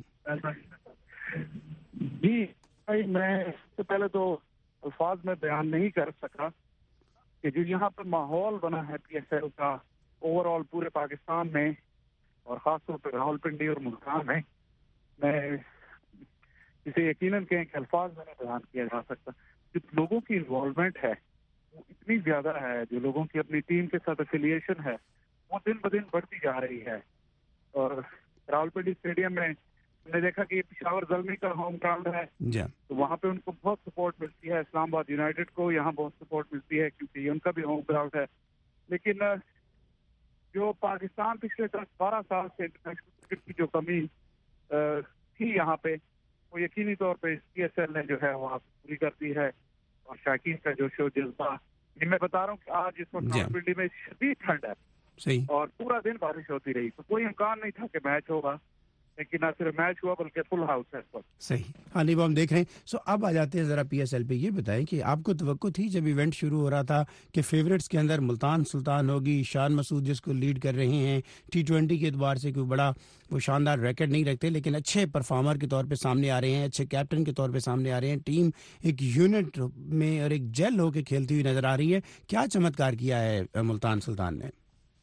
جی میں اس سے پہلے تو الفاظ میں بیان نہیں کر سکا کہ جو یہاں پر ماحول بنا ہے PSL کا اوور آل پورے پاکستان میں اور خاص طور پہ راولپنڈی اور ملتان میں اسے یقیناً کہیں کہ الفاظ میں نہیں بیان کیا جا سکتا. جو لوگوں کی انوالومنٹ ہے وہ اتنی زیادہ ہے, جو لوگوں کی اپنی ٹیم کے ساتھ افیلیشن ہے وہ دن بدن بڑھتی جا رہی ہے. اور راولپنڈی اسٹیڈیم میں نے دیکھا کہ یہ پشاور زلمی کا ہوم گراؤنڈ ہے, تو وہاں پہ ان کو بہت سپورٹ ملتی ہے. اسلام آباد یونائٹیڈ کو یہاں بہت سپورٹ ملتی ہے کیونکہ یہ ان کا بھی ہوم گراؤنڈ ہے. لیکن جو پاکستان پچھلے 10-12 سال سے انٹرنیشنل کرکٹ کی جو کمی تھی یہاں پہ, وہ یقینی طور پہ PSL نے جو ہے وہ پوری کرتی ہے. اور شائقین کا جوش و جذبہ, یہ میں بتا رہا ہوں کہ آج اس وقت راولپنڈی میں شدید ٹھنڈ ہے اور پورا دن بارش ہوتی رہی, تو کوئی امکان نہیں تھا کہ میچ ہوگا. लेकिन ना सिर्फ मैच हुआ बल्कि फुल हाउस है इस वक्त। सही। हाँ नहीं वो हम देख रहे हैं। सो अब आ जाते हैं ज़रा PSL पे। ये बताएं कि आपको तवक्को थी जब इवेंट शुरू हो रहा था कि फेवरेट्स के अंदर मुल्तान सुल्तान होगी, शान मसूद जिसको लीड कर रहे हैं, T20 के एतबार से कोई बड़ा वो शानदार रैकेट नहीं रखते लेकिन अच्छे परफॉर्मर के तौर पे सामने आ रहे हैं, अच्छे कैप्टन के तौर पे सामने आ रहे हैं, टीम एक यूनिट में और एक जेल होकर खेलती हुई नजर आ रही है। क्या चमत्कार किया है मुल्तान सुल्तान ने?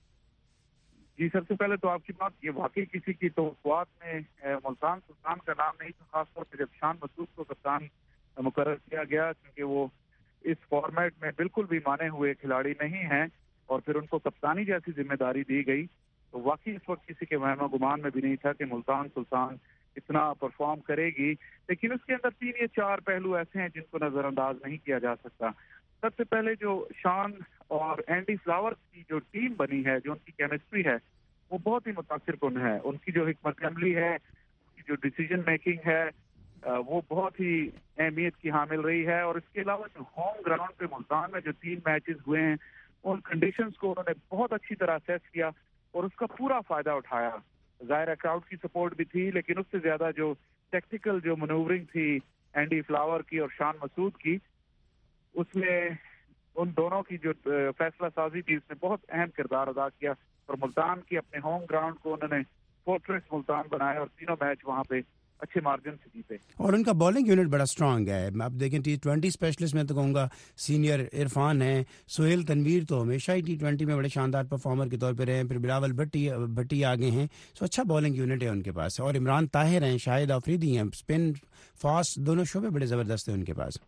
जी सबसे पहले तो आपकी बात ये वाकई किसी की तो स्वाद में मुल्तान सुल्तान का नाम नहीं था, खासतौर पर जब शान मसूद को कप्तान मुकर्रर किया गया, क्योंकि वो इस फॉर्मेट में बिल्कुल भी माने हुए खिलाड़ी नहीं हैं और फिर उनको कप्तानी जैसी जिम्मेदारी दी गई, तो वाकई इस वक्त किसी के वहम गुमान में भी नहीं था कि मुल्तान सुल्तान इतना परफॉर्म करेगी। लेकिन उसके अंदर 3 या 4 पहलू ऐसे हैं जिनको नजरअंदाज नहीं किया जा सकता। सबसे पहले जो शान और एंडी फ्लावर्स की जो टीम बनी है, जो उनकी केमिस्ट्री है, वो बहुत ही मुतासिर कुन है। उनकी जो हिकमत अमली है, उनकी जो डिसीजन मेकिंग है, वो बहुत ही अहमियत की हामिल रही है। और इसके अलावा जो होम ग्राउंड पे मुल्तान में जो 3 मैचेस हुए हैं, उन कंडीशंस को उन्होंने बहुत अच्छी तरह असेस किया और उसका पूरा फायदा उठाया। ज़ाहिर क्राउड की सपोर्ट भी थी, लेकिन उससे ज्यादा जो टेक्निकल जो मनूवरिंग थी एंडी फ्लावर की और शान मसूद की, उसमें उन दोनों की जो फैसला साजी थी उसने बहुत अहम किरदार अदा किया और मुल्तान की अपने होम ग्राउंड को उन्होंने फोर्ट्रेस मुल्तान बनाया और तीनों मैच वहां पे अच्छे मार्जिन से जीते। और उनका बॉलिंग यूनिट बड़ा स्ट्रांग है। आप देखें T20 स्पेशलिस्ट में तो कहूँगा सीनियर इरफान है, सोहेल तनवीर तो हमेशा ही T20 में बड़े शानदार परफॉर्मर के तौर पे रहे हैं, फिर बिलावल भट्टी आगे हैं। सो अच्छा बॉलिंग यूनिट है उनके पास। और इमरान ताहिर हैं, शाहिद आफरीदी हैं, स्पिन फास्ट दोनों शोबे बड़े ज़बरदस्त हैं उनके पास।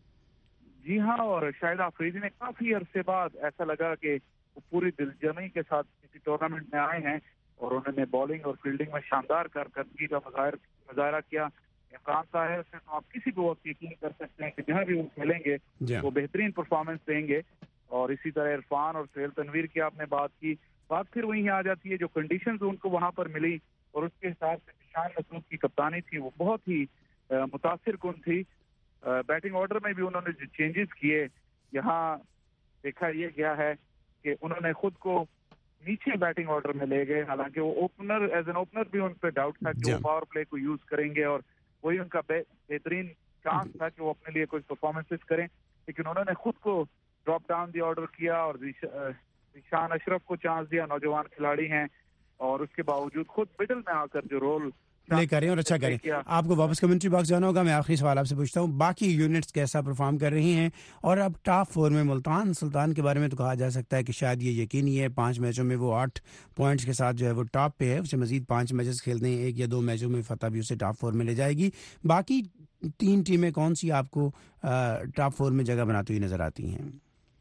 जी हाँ, और शाहिद आफरीदी ने काफी अरसे बाद ऐसा लगा कि वो पूरी दिलजमी के साथ किसी टूर्नामेंट में आए हैं और उन्होंने बॉलिंग और फील्डिंग में शानदार कारकर्दगी का मुजाहरा किया। इमरान ताहिर से तो आप किसी भी वक्त यकीन कर सकते हैं कि जहाँ भी वो खेलेंगे वो बेहतरीन परफॉर्मेंस देंगे। और इसी तरह इरफान और सोहेल तनवीर की आपने बात की, बात फिर वहीं आ जाती है जो कंडीशंस उनको वहां पर मिली और उसके हिसाब से शान मसूद की कप्तानी थी वो बहुत ही मुतासिर कुन थी। बैटिंग ऑर्डर में भी उन्होंने जो चेंजेस किए, यहाँ देखा यह गया है कि उन्होंने खुद को नीचे बैटिंग ऑर्डर में ले गए। हालांकि वो ओपनर एज एन ओपनर भी उन पर डाउट था कि वो पावर प्ले को यूज करेंगे और वही उनका बेहतरीन चांस था कि वो अपने लिए कुछ परफॉर्मेंसेस करें, लेकिन उन्होंने खुद को ड्रॉप डाउन दी ऑर्डर किया और ज़ीशान अशरफ को चांस दिया, नौजवान खिलाड़ी हैं, और उसके बावजूद खुद मिडल में आकर जो रोल प्ले करें और अच्छा करें। आपको वापस कमेंट्री बॉक्स जाना होगा। मैं आखिरी सवाल आपसे पूछता हूँ, बाकी यूनिट्स कैसा परफॉर्म कर रही हैं? और अब टॉप 4 में मुल्तान सुल्तान के बारे में तो कहा जा सकता है कि शायद ये यकीनी है, 5 मैचों में वो 8 पॉइंट्स के साथ जो है वो टॉप पे है। उसे मजीद 5 मैचेस खेलते हैं, 1 या 2 मैचों में फतह भी उसे टॉप 4 में ले जाएगी। बाकी 3 टीमें कौन सी आपको टॉप 4 में जगह बनाती हुई नजर आती हैं?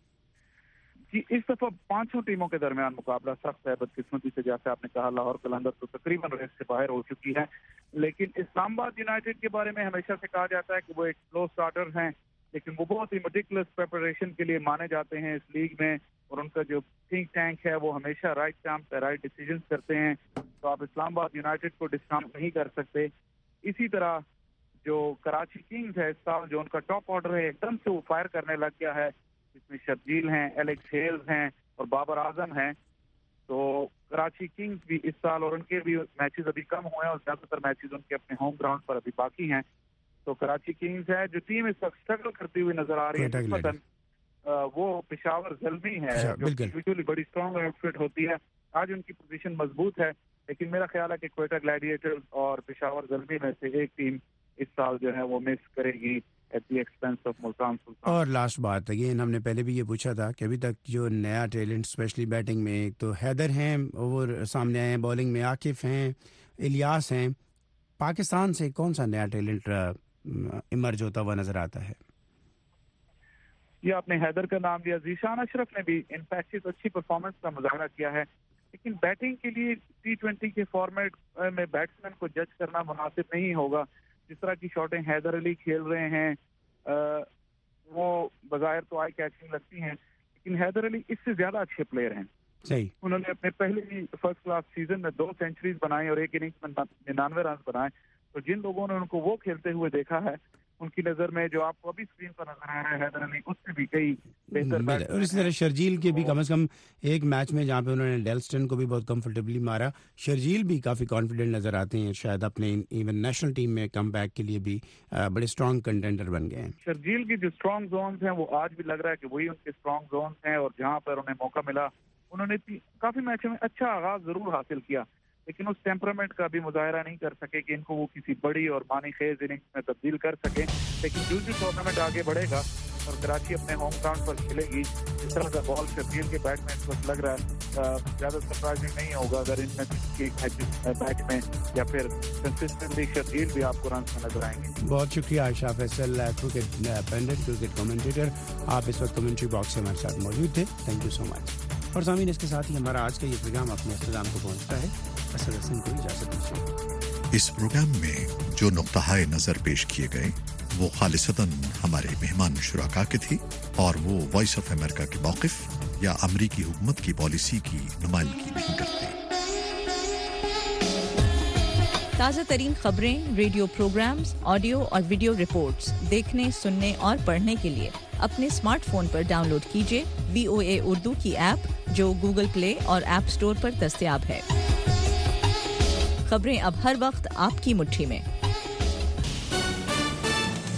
जी इस दफा 5 टीमों के दरमियान मुकाबला सख्त है। बदकिस्मती से जैसे आपने कहा लाहौर कलंदर तो तकरीबन रेस से बाहर हो चुकी है, लेकिन इस्लामाबाद यूनाइटेड के बारे में हमेशा से कहा जाता है कि वो एक स्लो स्टार्टर हैं, लेकिन वो बहुत ही मेटिकुलस प्रिपरेशन के लिए माने जाते हैं इस लीग में और उनका जो थिंक टैंक है वो हमेशा राइट टाइम पे राइट डिसीजन करते हैं। तो आप इस्लामाबाद यूनाइटेड को डिस्काउंट नहीं कर सकते। इसी तरह जो कराची किंग्स है इस साल जो उनका टॉप ऑर्डर है एकदम से वो फायर करने लग गया है, इसमें शर्जील हैं, एलेक्स हेल्स हैं और बाबर आजम हैं। तो कराची किंग्स भी इस साल, और उनके भी मैचेस अभी कम हुए हैं और ज्यादातर मैचेस उनके अपने होम ग्राउंड पर अभी बाकी हैं। तो कराची किंग्स है जो टीम इस वक्त स्ट्रगल करती हुई नजर आ रही है, वो पेशावर ज़ल्मी है जो यूजुअली बड़ी स्ट्रॉन्ग आउटफिट होती है। आज उनकी पोजीशन मजबूत है, लेकिन मेरा ख्याल है कि क्वेटा ग्लैडिएटर्स और पेशावर ज़ल्मी में से एक टीम इस साल जो है वो मिस करेगी at the expense of Multan Sultan. और लास्ट बात अगेन हमने पहले भी ये पूछा था कि अभी तक जो नया टैलेंट स्पेशली बैटिंग में, एक तो हैदर हैं और सामने आए हैं, बॉलिंग में आकिफ हैं, इलियास हैं, पाकिस्तान से कौन सा नया टैलेंट इमर्ज होता हुआ नजर आता है? ये आपने हैदर का नाम लिया, ज़ीशान अशरफ ने भी इन पैचेस अच्छी परफॉर्मेंस का मुजाहरा किया है, लेकिन बैटिंग के लिए T20 के फॉर्मेट में बैट्समैन को जज करना मुनासिब नहीं होगा। जिस तरह की शॉटें हैदर अली खेल रहे हैं वो बज़ाहिर तो आई कैचिंग लगती हैं, लेकिन हैदर अली इससे ज्यादा अच्छे प्लेयर हैं। सही, उन्होंने अपने पहले ही फर्स्ट क्लास सीजन में 2 सेंचुरीज बनाई और एक इनिंग्स में 99 रन बनाए। तो जिन लोगों ने उनको वो खेलते हुए देखा है ان کی نظر میں جو آپ کو ابھی اسکرین پر نظر آ رہا ہے حیدر علی، اس سے بھی کئی بہتر. اور اس طرح شرجیل کے بھی کم از کم ایک میچ میں جہاں پہ انہوں نے ڈیلسٹن کو بھی بہت کمفرٹیبلی مارا، شرجیل بھی کافی کانفیڈنٹ نظر آتے ہیں، شاید اپنے ایون نیشنل ٹیم میں کم بیک کے لیے بھی بڑے اسٹرانگ کنٹینڈر بن گئے ہیں. شرجیل کی جو اسٹرانگ زونز ہیں وہ آج بھی لگ رہا ہے کہ وہی ان کے اسٹرانگ زونز ہیں، اور جہاں پر انہیں موقع ملا انہوں نے کافی میچوں میں اچھا آغاز ضرور حاصل کیا، لیکن اس ٹیمپرامنٹ کا بھی مظاہرہ نہیں کر سکے کہ ان کو وہ کسی بڑی اور معنی خیز اننگز میں تبدیل کر سکے. لیکن جو ٹورنامنٹ آگے بڑھے گا اور کراچی اپنے ہوم گراؤنڈ پر کھیلے گی، جس طرح کا بال شرجیل کے بیٹ میں اس وقت لگ رہا ہے، زیادہ سرپرائزنگ نہیں ہوگا اگر ان میں بیٹ میں یا پھر کنسسٹنٹلی شرجیل بھی آپ کو رنز میں نظر آئیں گے. بہت شکریہ Ayesha Faisal, cricket pundit, cricket commentator, آپ اس وقت کمنٹری باکس سے ہمارے ساتھ موجود تھے. Thank you so much. اور سامعین، اس کے ساتھ ہی ہمارا آج کا یہ پروگرام اپنے اختتام کو پہنچتا ہے. اسد حسن کو اجازت دیجیے. اس پروگرام میں جو نقطہ نظر پیش کیے گئے وہ خالصتاً ہمارے مہمان شرکاء کے تھی اور وہ وائس آف امریکہ کے موقف یا امریکی حکومت کی پالیسی کی نمائندگی نہیں کرتے. تازہ ترین خبریں، ریڈیو پروگرامز، آڈیو اور ویڈیو رپورٹس دیکھنے، سننے اور پڑھنے کے لیے اپنے اسمارٹ فون پر ڈاؤن لوڈ کیجیے VOA اردو کی ایپ، جو گوگل پلے اور ایپ سٹور پر دستیاب ہے. خبریں اب ہر وقت آپ کی مٹھی میں.